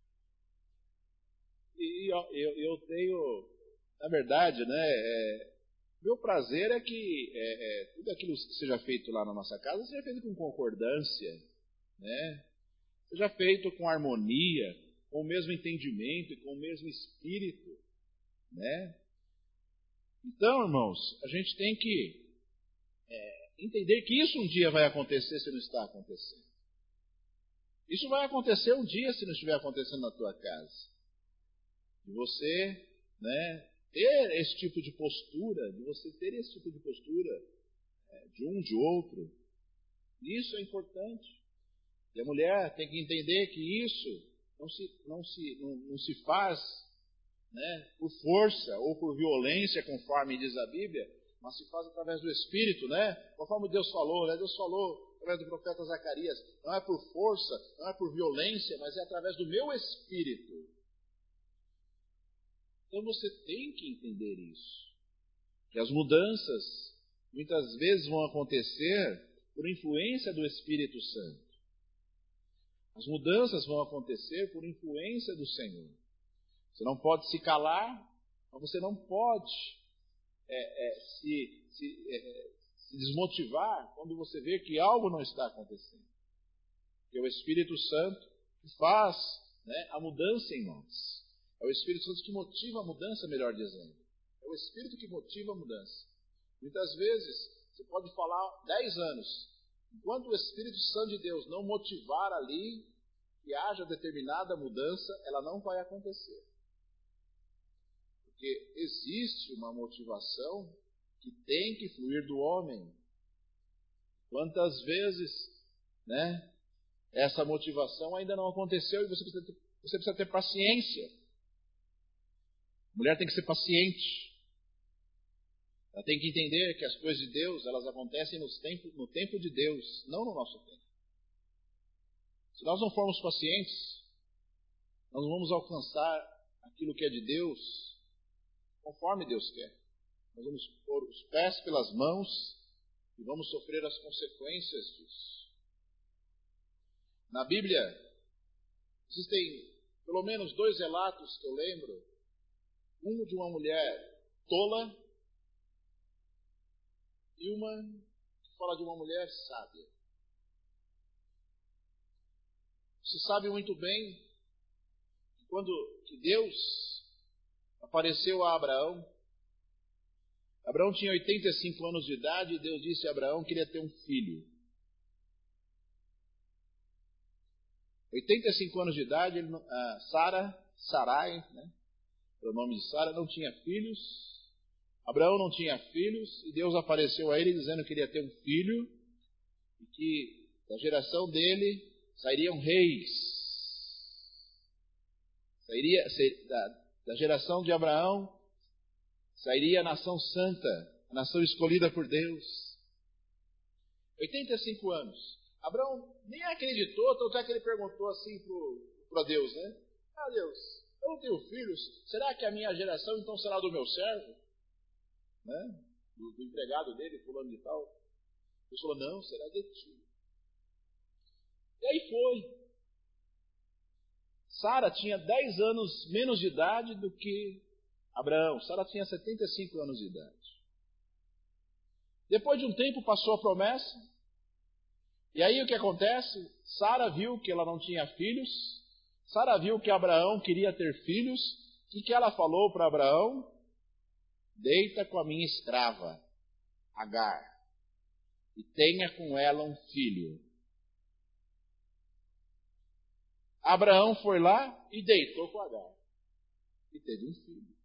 E eu, eu, eu tenho, na verdade, né? É, meu prazer é que é, é, tudo aquilo que seja feito lá na nossa casa seja feito com concordância, né? Seja feito com harmonia, com o mesmo entendimento e com o mesmo espírito, né? Então, irmãos, a gente tem que é, entender que isso um dia vai acontecer se não está acontecendo. Isso vai acontecer um dia se não estiver acontecendo na tua casa. De você, né, ter esse tipo de postura, de você ter esse tipo de postura é, de um, de outro. Isso é importante. E a mulher tem que entender que isso não se, não se, não, não se faz, né, por força ou por violência, conforme diz a Bíblia, mas se faz através do Espírito, né? Conforme Deus falou, né? Deus falou através do profeta Zacarias, não é por força, não é por violência, mas é através do meu Espírito. Então você tem que entender isso. Que as mudanças muitas vezes vão acontecer por influência do Espírito Santo. As mudanças vão acontecer por influência do Senhor. Você não pode se calar, mas você não pode é, é, se, se, é, se desmotivar quando você vê que algo não está acontecendo. Porque é o Espírito Santo que faz, né, a mudança em nós. É o Espírito Santo que motiva a mudança, melhor dizendo. É o Espírito que motiva a mudança. Muitas vezes, você pode falar dez anos. Enquanto o Espírito Santo de Deus não motivar ali que haja determinada mudança, ela não vai acontecer. Porque existe uma motivação que tem que fluir do homem. Quantas vezes, né, essa motivação ainda não aconteceu e você precisa ter, você precisa ter paciência. A mulher tem que ser paciente. Ela tem que entender que as coisas de Deus, elas acontecem no tempo, no tempo de Deus, não no nosso tempo. Se nós não formos pacientes, nós não vamos alcançar aquilo que é de Deus conforme Deus quer. Nós vamos pôr os pés pelas mãos e vamos sofrer as consequências disso. Na Bíblia, existem pelo menos dois relatos que eu lembro. Um de uma mulher tola e uma que fala de uma mulher sábia. Você sabe muito bem que quando que Deus apareceu a Abraão, Abraão tinha oitenta e cinco anos de idade e Deus disse a Abraão que queria ter um filho. oitenta e cinco anos de idade, ele, a Sara, Sarai, né, o nome de Sara, não tinha filhos. Abraão não tinha filhos e Deus apareceu a ele dizendo que queria ter um filho e que da geração dele sairiam reis. Sairia, ser, da, da geração de Abraão sairia a nação santa, a nação escolhida por Deus. oitenta e cinco anos. Abraão nem acreditou, tanto é que ele perguntou assim para Deus, né? Ah, Deus, eu não tenho filhos, será que a minha geração então será do meu servo? Né? Do, do empregado dele, fulano de tal. Deus falou, não, será de ti. E aí foi. Sara tinha dez anos menos de idade do que Abraão. Sara tinha setenta e cinco anos de idade. Depois de um tempo passou a promessa. E aí o que acontece? Sara viu que ela não tinha filhos. Sara viu que Abraão queria ter filhos. E que ela falou para Abraão? Deita com a minha escrava, Agar, e tenha com ela um filho. Abraão foi lá e deitou com Agar. E teve um filho.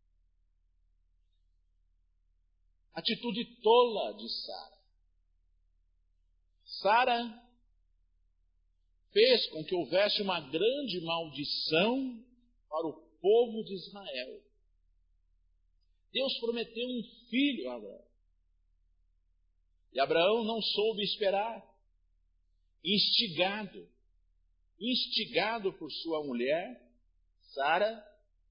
Atitude tola de Sara. Sara fez com que houvesse uma grande maldição para o povo de Israel. Deus prometeu um filho a Abraão. E Abraão não soube esperar. Instigado, instigado por sua mulher, Sara,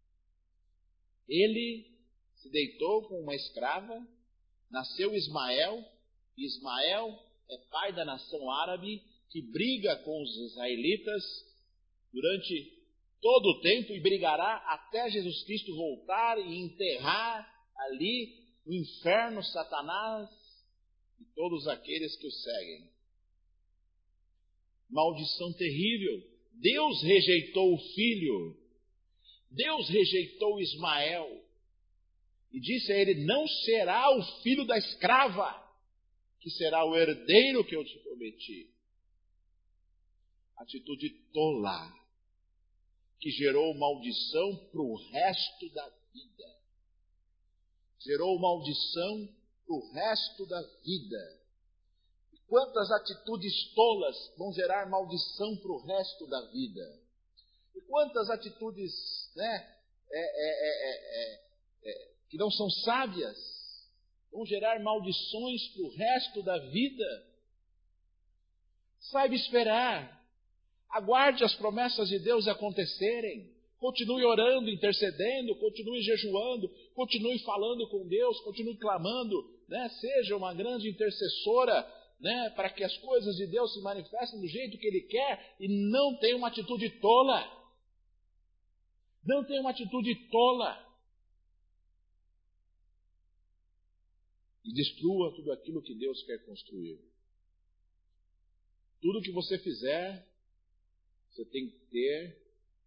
ele se deitou com uma escrava, nasceu Ismael, e Ismael é pai da nação árabe, que briga com os israelitas durante todo o tempo e brigará até Jesus Cristo voltar e enterrar ali no inferno Satanás e todos aqueles que o seguem. Maldição terrível. Deus rejeitou o filho. Deus rejeitou Ismael. E disse a ele, não será o filho da escrava, que será o herdeiro que eu te prometi. Atitude tola, que gerou maldição para o resto da vida. Gerou maldição para o resto da vida. E quantas atitudes tolas vão gerar maldição para o resto da vida? E quantas atitudes, né, é, é, é, é, é, que não são sábias vão gerar maldições para o resto da vida? Saiba esperar. Aguarde as promessas de Deus acontecerem. Continue orando, intercedendo, continue jejuando, continue falando com Deus, continue clamando, né? Seja uma grande intercessora, né? Para que as coisas de Deus se manifestem do jeito que Ele quer e não tenha uma atitude tola. Não tenha uma atitude tola. E destrua tudo aquilo que Deus quer construir. Tudo que você fizer, você tem que ter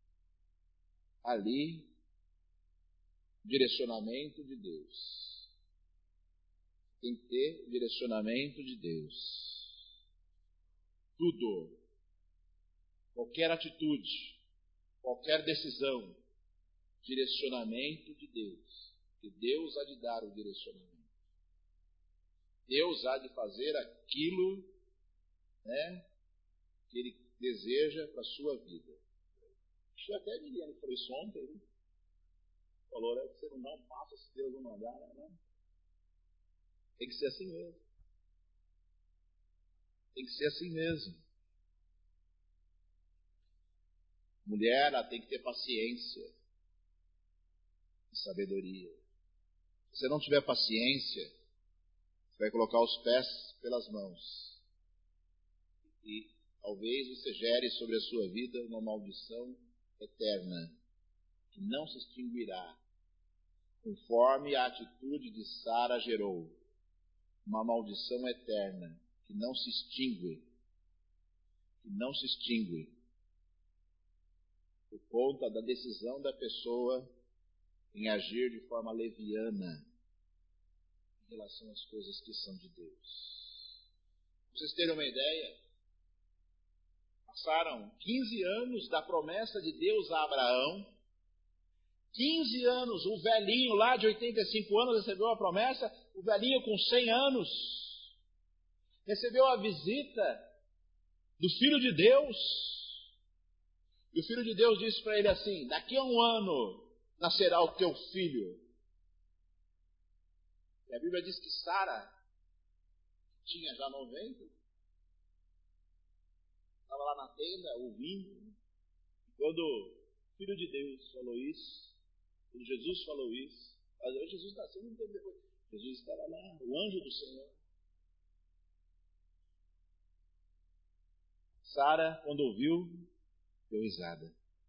ali direcionamento de Deus. Tem que ter direcionamento de Deus. Tudo, qualquer atitude, qualquer decisão, direcionamento de Deus. Que Deus há de dar o direcionamento. Deus há de fazer aquilo, né, que Ele deseja para a sua vida. Acho que até a Miriane falou isso ontem, né? Falou, né, que você não dá um passo se Deus não mandar, né? Tem que ser assim mesmo. Tem que ser assim mesmo. Mulher, ela tem que ter paciência e sabedoria. Se você não tiver paciência, você vai colocar os pés pelas mãos e talvez você gere sobre a sua vida uma maldição eterna, que não se extinguirá, conforme a atitude de Sara gerou. Uma maldição eterna, que não se extingue, que não se extingue, por conta da decisão da pessoa em agir de forma leviana em relação às coisas que são de Deus. Pra vocês terem uma ideia, passaram quinze anos da promessa de Deus a Abraão. quinze anos, o velhinho lá de oitenta e cinco anos recebeu a promessa, o velhinho com cem anos recebeu a visita do Filho de Deus. E o Filho de Deus disse para ele assim: daqui a um ano nascerá o teu filho. E a Bíblia diz que Sara tinha já noventa, estava lá na tenda ouvindo. E quando o Filho de Deus falou isso, quando Jesus falou isso, Jesus nasceu muito tempo depois, Jesus estava lá, o anjo do Senhor. Sara, quando ouviu, deu risada.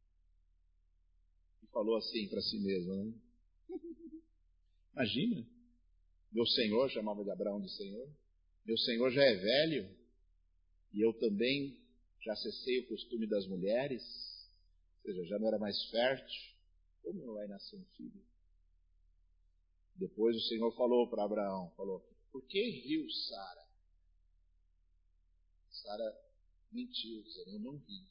E falou assim para si mesma, né? Imagina, meu Senhor, chamava de Abraão de Senhor, meu Senhor já é velho, e eu também já cessei o costume das mulheres, ou seja, já não era mais fértil, como não vai nascer um filho? Depois o Senhor falou para Abraão, falou, por que riu Sara? Sara mentiu, dizendo, eu não ri.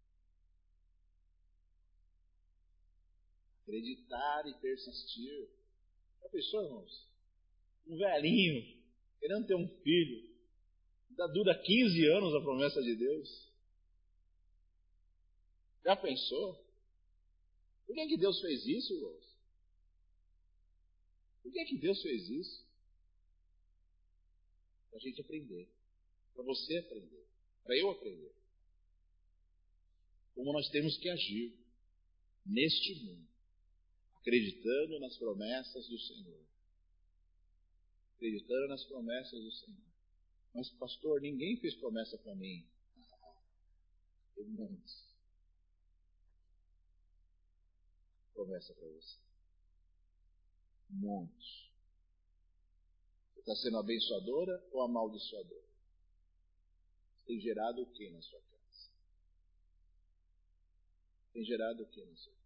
Acreditar e persistir. Já pensou, irmãos? Um velhinho, querendo ter um filho, ainda dura quinze anos a promessa de Deus. Já pensou? Por que, que Deus fez isso, irmãos? Por que, que Deus fez isso? Para a gente aprender. Para você aprender. Para eu aprender. Como nós temos que agir neste mundo, acreditando nas promessas do Senhor. Acreditando nas promessas do Senhor. Mas, pastor, ninguém fez promessa para mim. Tem muitos. Promessa para você. Muitos. Você está sendo abençoadora ou amaldiçoadora? Você tem gerado o que na sua casa? Tem gerado o que na sua casa?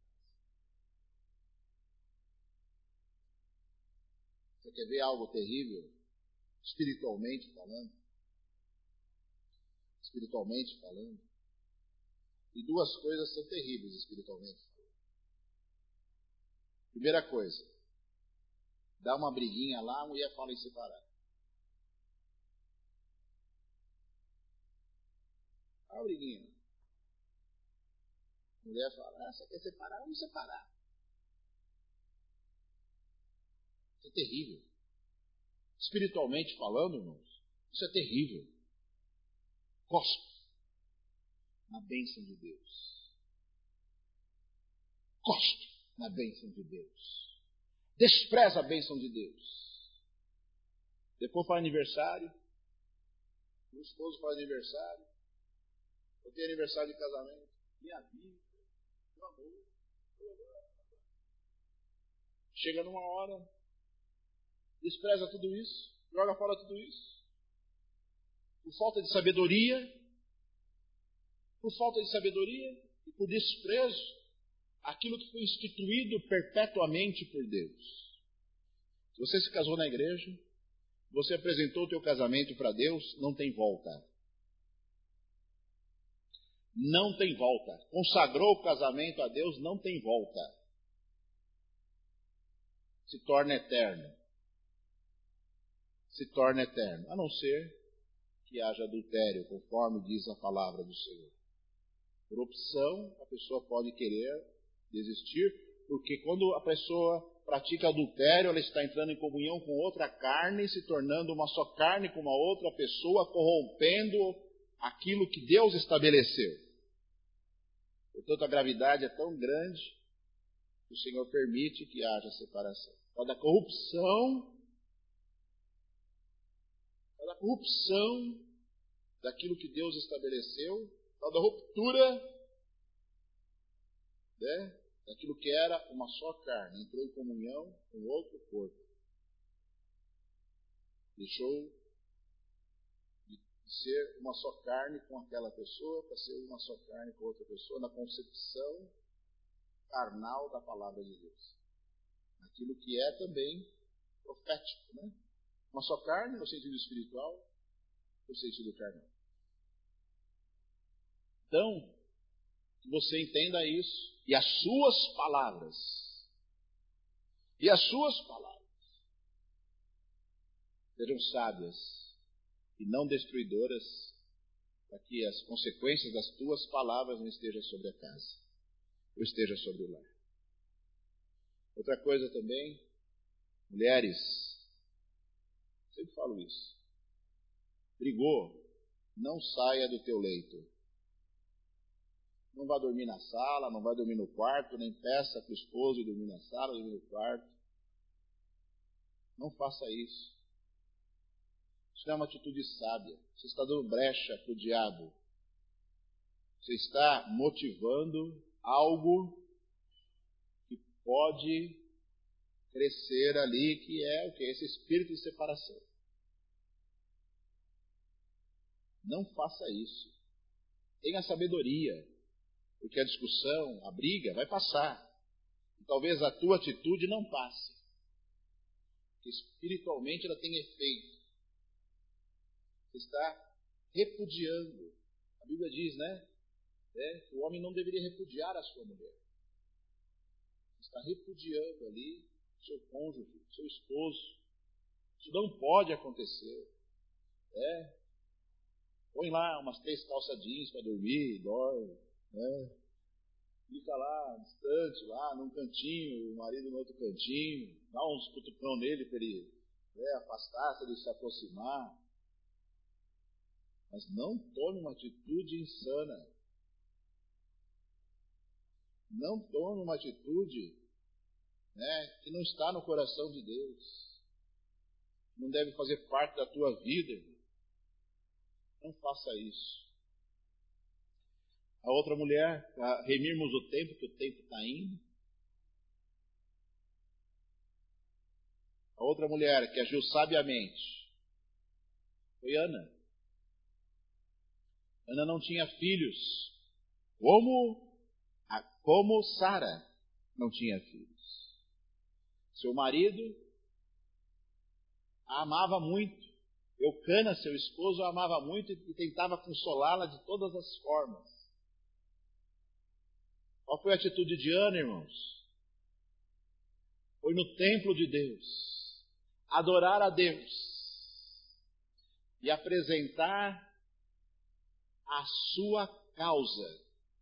Você quer ver algo terrível? Espiritualmente falando? Espiritualmente falando? E duas coisas são terríveis espiritualmente falando. Primeira coisa, dá uma briguinha lá, a mulher fala em separar. Dá uma briguinha. A mulher fala, ah, você quer separar? Vamos separar. Isso é terrível. Espiritualmente falando, irmãos, isso é terrível. Cospe na bênção de Deus. Cospe na bênção de Deus. Despreza a bênção de Deus. Depois faz aniversário. Meu esposo faz aniversário. Eu tenho aniversário de casamento. Minha vida. Meu amor. Chega numa hora. Despreza tudo isso. Joga fora tudo isso. Por falta de sabedoria. Por falta de sabedoria. E por desprezo. Aquilo que foi instituído perpetuamente por Deus. Se você se casou na igreja, você apresentou o teu casamento para Deus, não tem volta. Não tem volta. Consagrou o casamento a Deus, não tem volta. Se torna eterno. Se torna eterno. A não ser que haja adultério, conforme diz a palavra do Senhor. Por opção, a pessoa pode querer desistir, porque quando a pessoa pratica adultério, ela está entrando em comunhão com outra carne, se tornando uma só carne com uma outra pessoa, corrompendo aquilo que Deus estabeleceu. Portanto, a gravidade é tão grande que o Senhor permite que haja separação. Por causa da corrupção, por causa da corrupção daquilo que Deus estabeleceu, tal da ruptura, né, daquilo que era uma só carne, entrou em comunhão com outro corpo. Deixou de ser uma só carne com aquela pessoa para ser uma só carne com outra pessoa na concepção carnal da palavra de Deus. Aquilo que é também profético, né? Uma só carne no sentido espiritual, no sentido carnal. Então, que você entenda isso, e as suas palavras, e as suas palavras sejam sábias e não destruidoras, para que as consequências das tuas palavras não estejam sobre a casa, ou estejam sobre o lar. Outra coisa também, mulheres, sempre falo isso, brigou, não saia do teu leito. Não vá dormir na sala, não vá dormir no quarto, nem peça para o esposo dormir na sala, dormir no quarto. Não faça isso. Isso não é uma atitude sábia. Você está dando brecha para o diabo. Você está motivando algo que pode crescer ali, que é o que? Esse espírito de separação. Não faça isso. Tenha sabedoria, porque a discussão, a briga vai passar. E talvez a tua atitude não passe. Porque espiritualmente ela tem efeito. Você está repudiando. A Bíblia diz, né? É, que o homem não deveria repudiar a sua mulher. Você está repudiando ali seu cônjuge, seu esposo. Isso não pode acontecer. É. Põe lá umas três calças jeans para dormir, dorme. Né? Fica lá, distante, lá num cantinho, o marido no outro cantinho. Dá uns cutucão nele para ele, né, afastar, se ele se aproximar. Mas não tome uma atitude insana. Não tome uma atitude, né, que não está no coração de Deus. Não deve fazer parte da tua vida. Não faça isso. A outra mulher, para remirmos o tempo, que o tempo está indo. A outra mulher que agiu sabiamente foi Ana. Ana não tinha filhos, como, como Sara não tinha filhos. Seu marido a amava muito. Eucana, seu esposo, a amava muito e tentava consolá-la de todas as formas. Qual foi a atitude de Ana, irmãos? Foi no templo de Deus, adorar a Deus e apresentar a sua causa.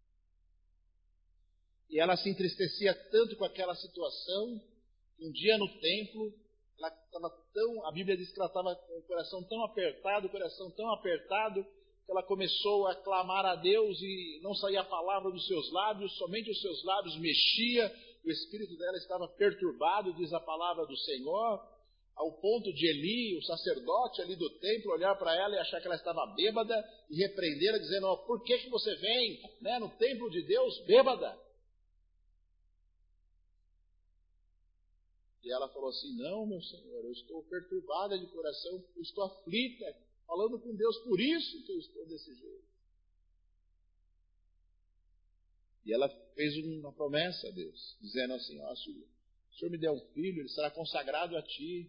E ela se entristecia tanto com aquela situação, que um dia no templo, ela estava tão, a Bíblia diz que ela estava com o coração tão apertado, o coração tão apertado, que ela começou a clamar a Deus e não saía a palavra dos seus lábios, somente os seus lábios mexia, o espírito dela estava perturbado, diz a palavra do Senhor, ao ponto de Eli, o sacerdote ali do templo, olhar para ela e achar que ela estava bêbada e repreendê-la, dizendo, oh, por que, que você vem, né, no templo de Deus bêbada? E ela falou assim, não, meu Senhor, eu estou perturbada de coração, eu estou aflita, falando com Deus, por isso que eu estou desse jeito. E ela fez uma promessa a Deus, dizendo assim, ó, se o Senhor me der um filho, ele será consagrado a Ti.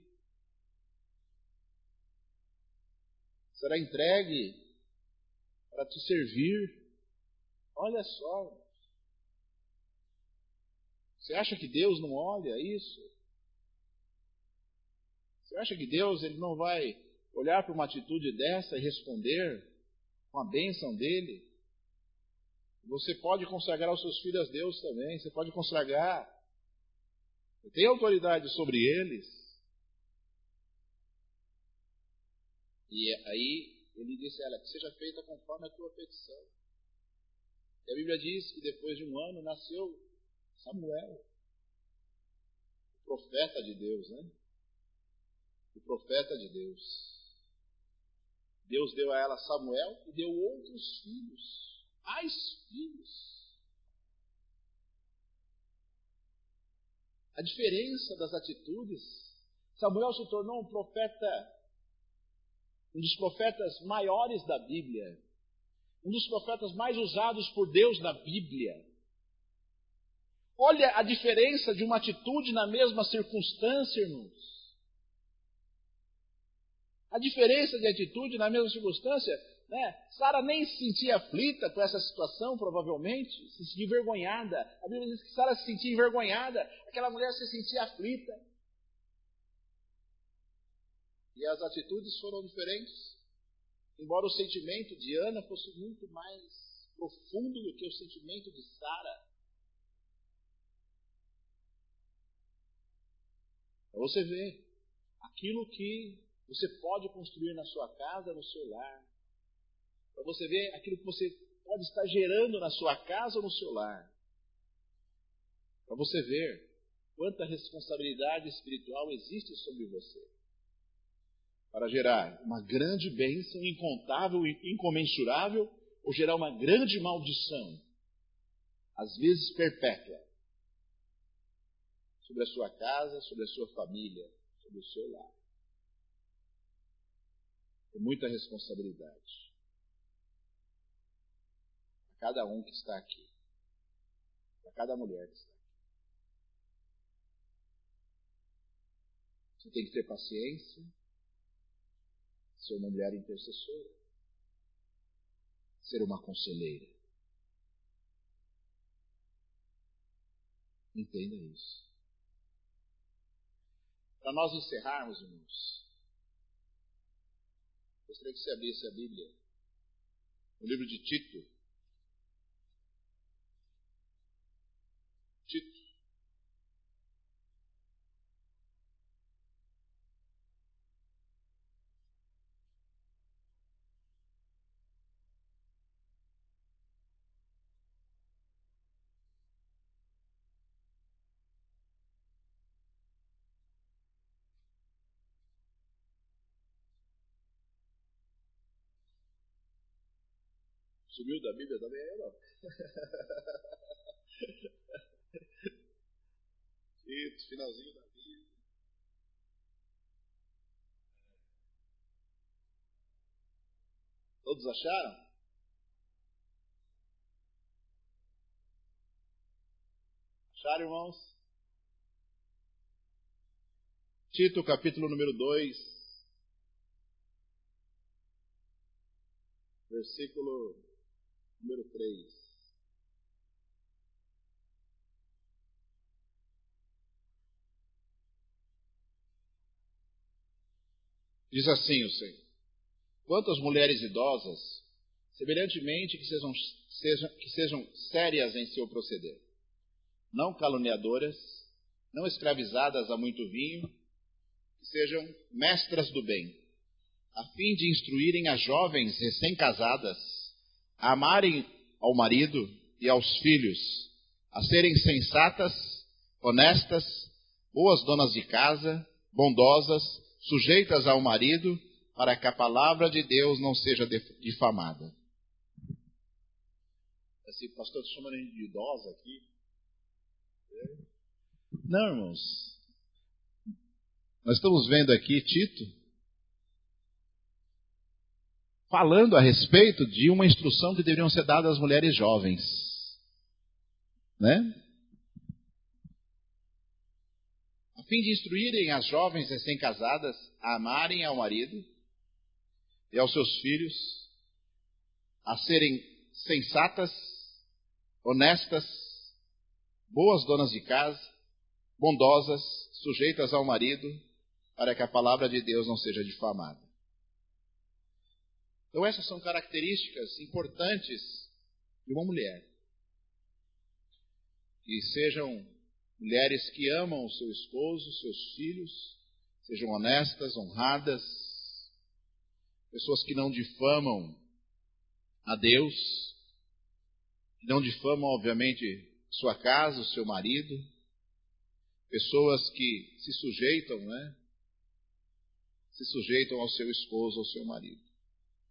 Será entregue para Te servir. Olha só. Você acha que Deus não olha isso? Você acha que Deus ele não vai olhar para uma atitude dessa e responder com a bênção dele? Você pode consagrar os seus filhos a Deus também. Você pode consagrar. Você tem autoridade sobre eles. E aí ele disse a ela, que seja feita conforme a tua petição. E a Bíblia diz que depois de um ano nasceu Samuel, o profeta de Deus, né? O profeta de Deus. Deus deu a ela Samuel e deu outros filhos, mais filhos. A diferença das atitudes. Samuel se tornou um profeta, um dos profetas maiores da Bíblia, um dos profetas mais usados por Deus na Bíblia. Olha a diferença de uma atitude na mesma circunstância, irmãos. A diferença de atitude na mesma circunstância, né? Sara nem se sentia aflita com essa situação, provavelmente, se sentia envergonhada. A Bíblia diz que Sara se sentia envergonhada, aquela mulher se sentia aflita. E as atitudes foram diferentes. Embora o sentimento de Ana fosse muito mais profundo do que o sentimento de Sara. Para você ver aquilo que você pode construir na sua casa, no seu lar. Para você ver aquilo que você pode estar gerando na sua casa ou no seu lar. Para você ver quanta responsabilidade espiritual existe sobre você. Para gerar uma grande bênção, incontável e incomensurável, ou gerar uma grande maldição, às vezes perpétua, sobre a sua casa, sobre a sua família, sobre o seu lar. É muita responsabilidade. A cada um que está aqui. A cada mulher que está aqui. Você tem que ter paciência. Ser uma mulher intercessora. Ser uma conselheira. Entenda isso. Para nós encerrarmos, irmãos, gostaria que você abrisse a Bíblia no livro de Tito. Tito. Sumiu da Bíblia também, eu não. Tito, finalzinho da Bíblia. Todos acharam? Acharam, irmãos? Tito, capítulo número dois, versículo número três. Diz assim o Senhor: quanto às mulheres idosas, semelhantemente que sejam, sejam, que sejam sérias em seu proceder, não caluniadoras, não escravizadas a muito vinho, que sejam mestras do bem, a fim de instruírem as jovens recém-casadas a amarem ao marido e aos filhos, a serem sensatas, honestas, boas donas de casa, bondosas, sujeitas ao marido, para que a palavra de Deus não seja difamada. Esse pastor está chamando a gente de idosa aqui. Não, irmãos. Nós estamos vendo aqui Tito falando a respeito de uma instrução que deveriam ser dada às mulheres jovens. Né? A fim de instruírem as jovens recém-casadas a amarem ao marido e aos seus filhos, a serem sensatas, honestas, boas donas de casa, bondosas, sujeitas ao marido, para que a palavra de Deus não seja difamada. Então essas são características importantes de uma mulher. Que sejam mulheres que amam o seu esposo, seus filhos, sejam honestas, honradas, pessoas que não difamam a Deus, que não difamam, obviamente, sua casa, o seu marido, pessoas que se sujeitam, né? Se sujeitam ao seu esposo, ao seu marido.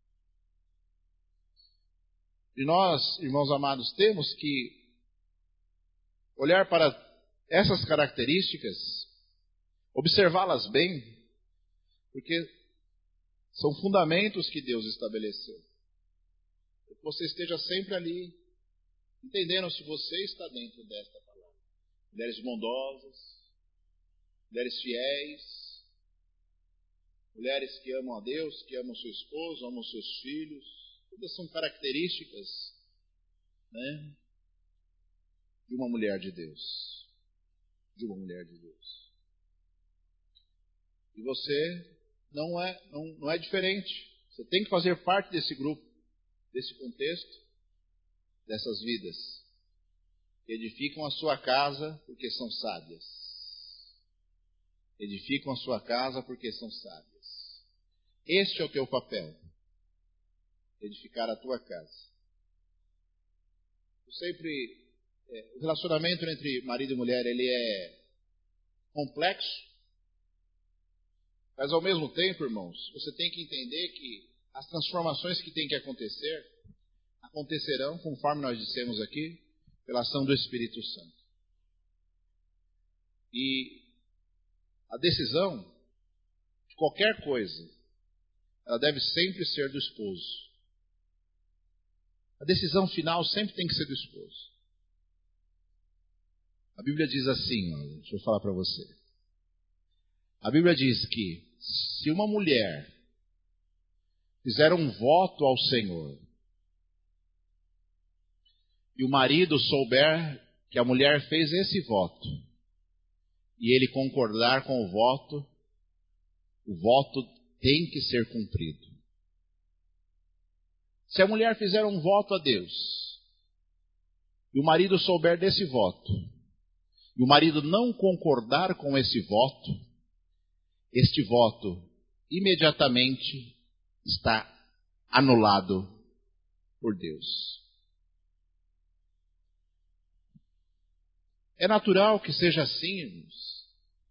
E nós, irmãos amados, temos que olhar para essas características, observá-las bem, porque são fundamentos que Deus estabeleceu. Que você esteja sempre ali, entendendo se você está dentro desta palavra. Mulheres bondosas, mulheres fiéis, mulheres que amam a Deus, que amam seu esposo, amam seus filhos. Todas são características, né, de uma mulher de Deus. De uma mulher de Deus. E você não é, não, não é diferente. Você tem que fazer parte desse grupo, desse contexto, dessas vidas que edificam a sua casa porque são sábias. Edificam a sua casa porque são sábias. Este é o teu papel. Edificar a tua casa. Eu sempre, é, o relacionamento entre marido e mulher, ele é complexo, mas ao mesmo tempo, irmãos, você tem que entender que as transformações que têm que acontecer, acontecerão, conforme nós dissemos aqui, pela ação do Espírito Santo. E a decisão de qualquer coisa, ela deve sempre ser do esposo. A decisão final sempre tem que ser do esposo. A Bíblia diz assim, olha, deixa eu falar para você. A Bíblia diz que se uma mulher fizer um voto ao Senhor e o marido souber que a mulher fez esse voto e ele concordar com o voto, o voto tem que ser cumprido. Se a mulher fizer um voto a Deus e o marido souber desse voto e o marido não concordar com esse voto, este voto imediatamente está anulado por Deus. É natural que seja assim, irmãos.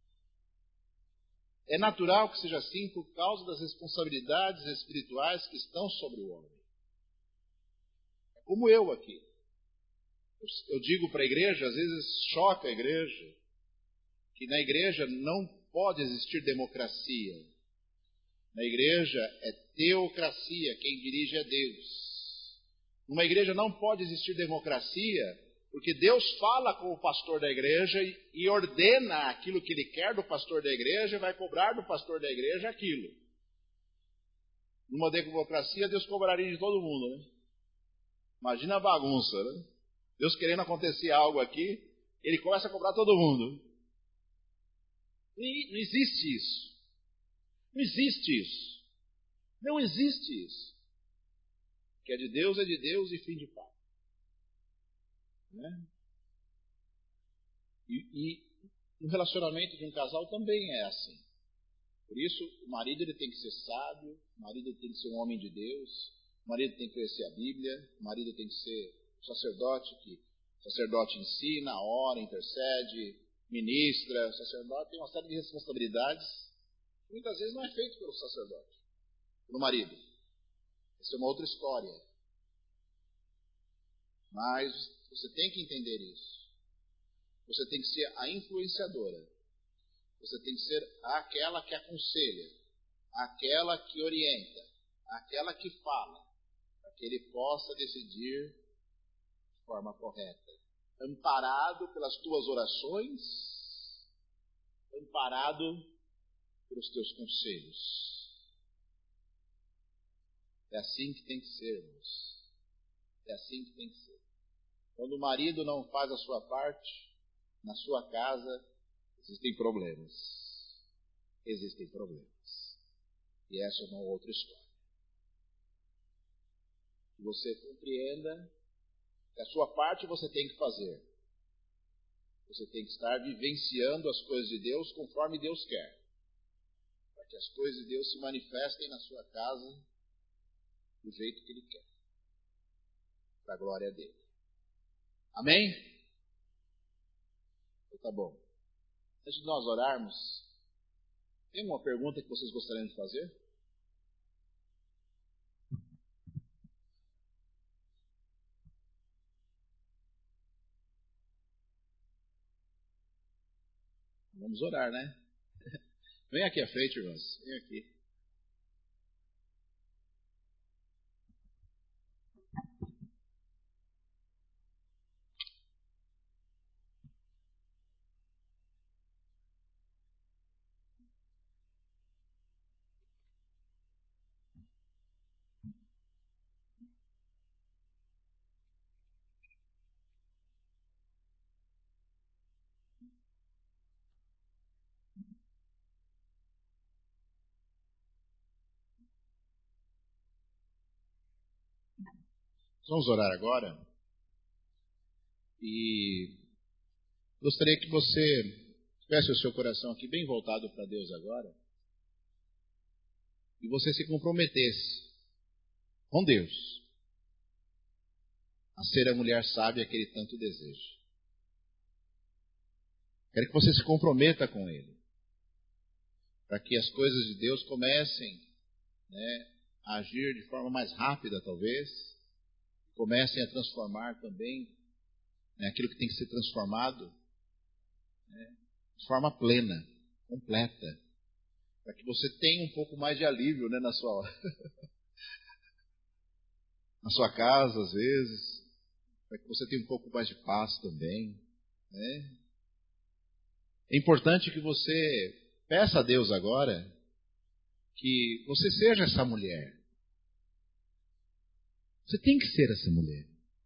É natural que seja assim por causa das responsabilidades espirituais que estão sobre o homem. É como eu aqui. Eu digo para a igreja, às vezes choca a igreja, que na igreja não pode existir democracia. Na igreja é teocracia, quem dirige é Deus. Numa igreja não pode existir democracia, porque Deus fala com o pastor da igreja e, e ordena aquilo que ele quer do pastor da igreja e vai cobrar do pastor da igreja aquilo. Numa democracia, Deus cobraria de todo mundo, né? Imagina a bagunça, né? Deus querendo acontecer algo aqui, ele começa a cobrar todo mundo. E não existe isso. Não existe isso. Não existe isso. O que é de Deus é de Deus e fim de papo. Né? E, e no relacionamento de um casal também é assim. Por isso, o marido ele tem que ser sábio, o marido tem que ser um homem de Deus, o marido tem que conhecer a Bíblia, o marido tem que ser um sacerdote que o sacerdote ensina, ora, intercede, ministra. O sacerdote tem uma série de responsabilidades que muitas vezes não é feito pelo sacerdote, pelo marido. Essa é uma outra história. Mas você tem que entender isso. Você tem que ser a influenciadora. Você tem que ser aquela que aconselha, aquela que orienta, aquela que fala, para que ele possa decidir de forma correta. Amparado pelas tuas orações, amparado pelos teus conselhos. É assim que tem que ser, irmãos. É assim que tem que ser. Quando o marido não faz a sua parte, na sua casa, existem problemas. Existem problemas. E essa é uma outra história. Que você compreenda que a sua parte você tem que fazer. Você tem que estar vivenciando as coisas de Deus conforme Deus quer. Para que as coisas de Deus se manifestem na sua casa do jeito que Ele quer. Para a glória dele. Amém? Então tá bom. Antes de nós orarmos, tem uma pergunta que vocês gostariam de fazer? Vamos orar, né? Vem aqui à frente, irmãos. Vem aqui. Vamos orar agora. E gostaria que você tivesse o seu coração aqui bem voltado para Deus agora. E você se comprometesse com Deus a ser a mulher sábia que Ele tanto deseja. Quero que você se comprometa com Ele, para que as coisas de Deus comecem, né, a agir de forma mais rápida, talvez, comecem a transformar também, né, aquilo que tem que ser transformado, né, de forma plena, completa, para que você tenha um pouco mais de alívio, né, na sua na sua casa, às vezes, para que você tenha um pouco mais de paz também, né? É importante que você peça a Deus agora que você seja essa mulher. Você tem que ser essa mulher.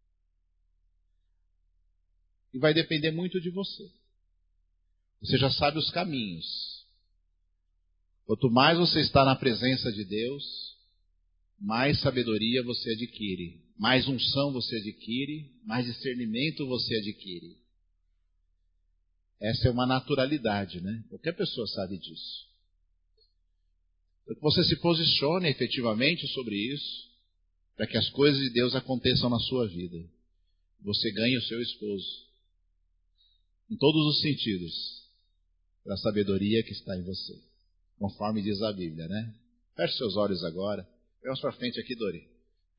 E vai depender muito de você. Você já sabe os caminhos. Quanto mais você está na presença de Deus, mais sabedoria você adquire, mais unção você adquire, mais discernimento você adquire. Essa é uma naturalidade, né? Qualquer pessoa sabe disso. Então, que você se posicione efetivamente sobre isso, para que as coisas de Deus aconteçam na sua vida. Você ganhe o seu esposo, em todos os sentidos, pela sabedoria que está em você, conforme diz a Bíblia, né? Feche seus olhos agora. Vamos para frente aqui, Dori.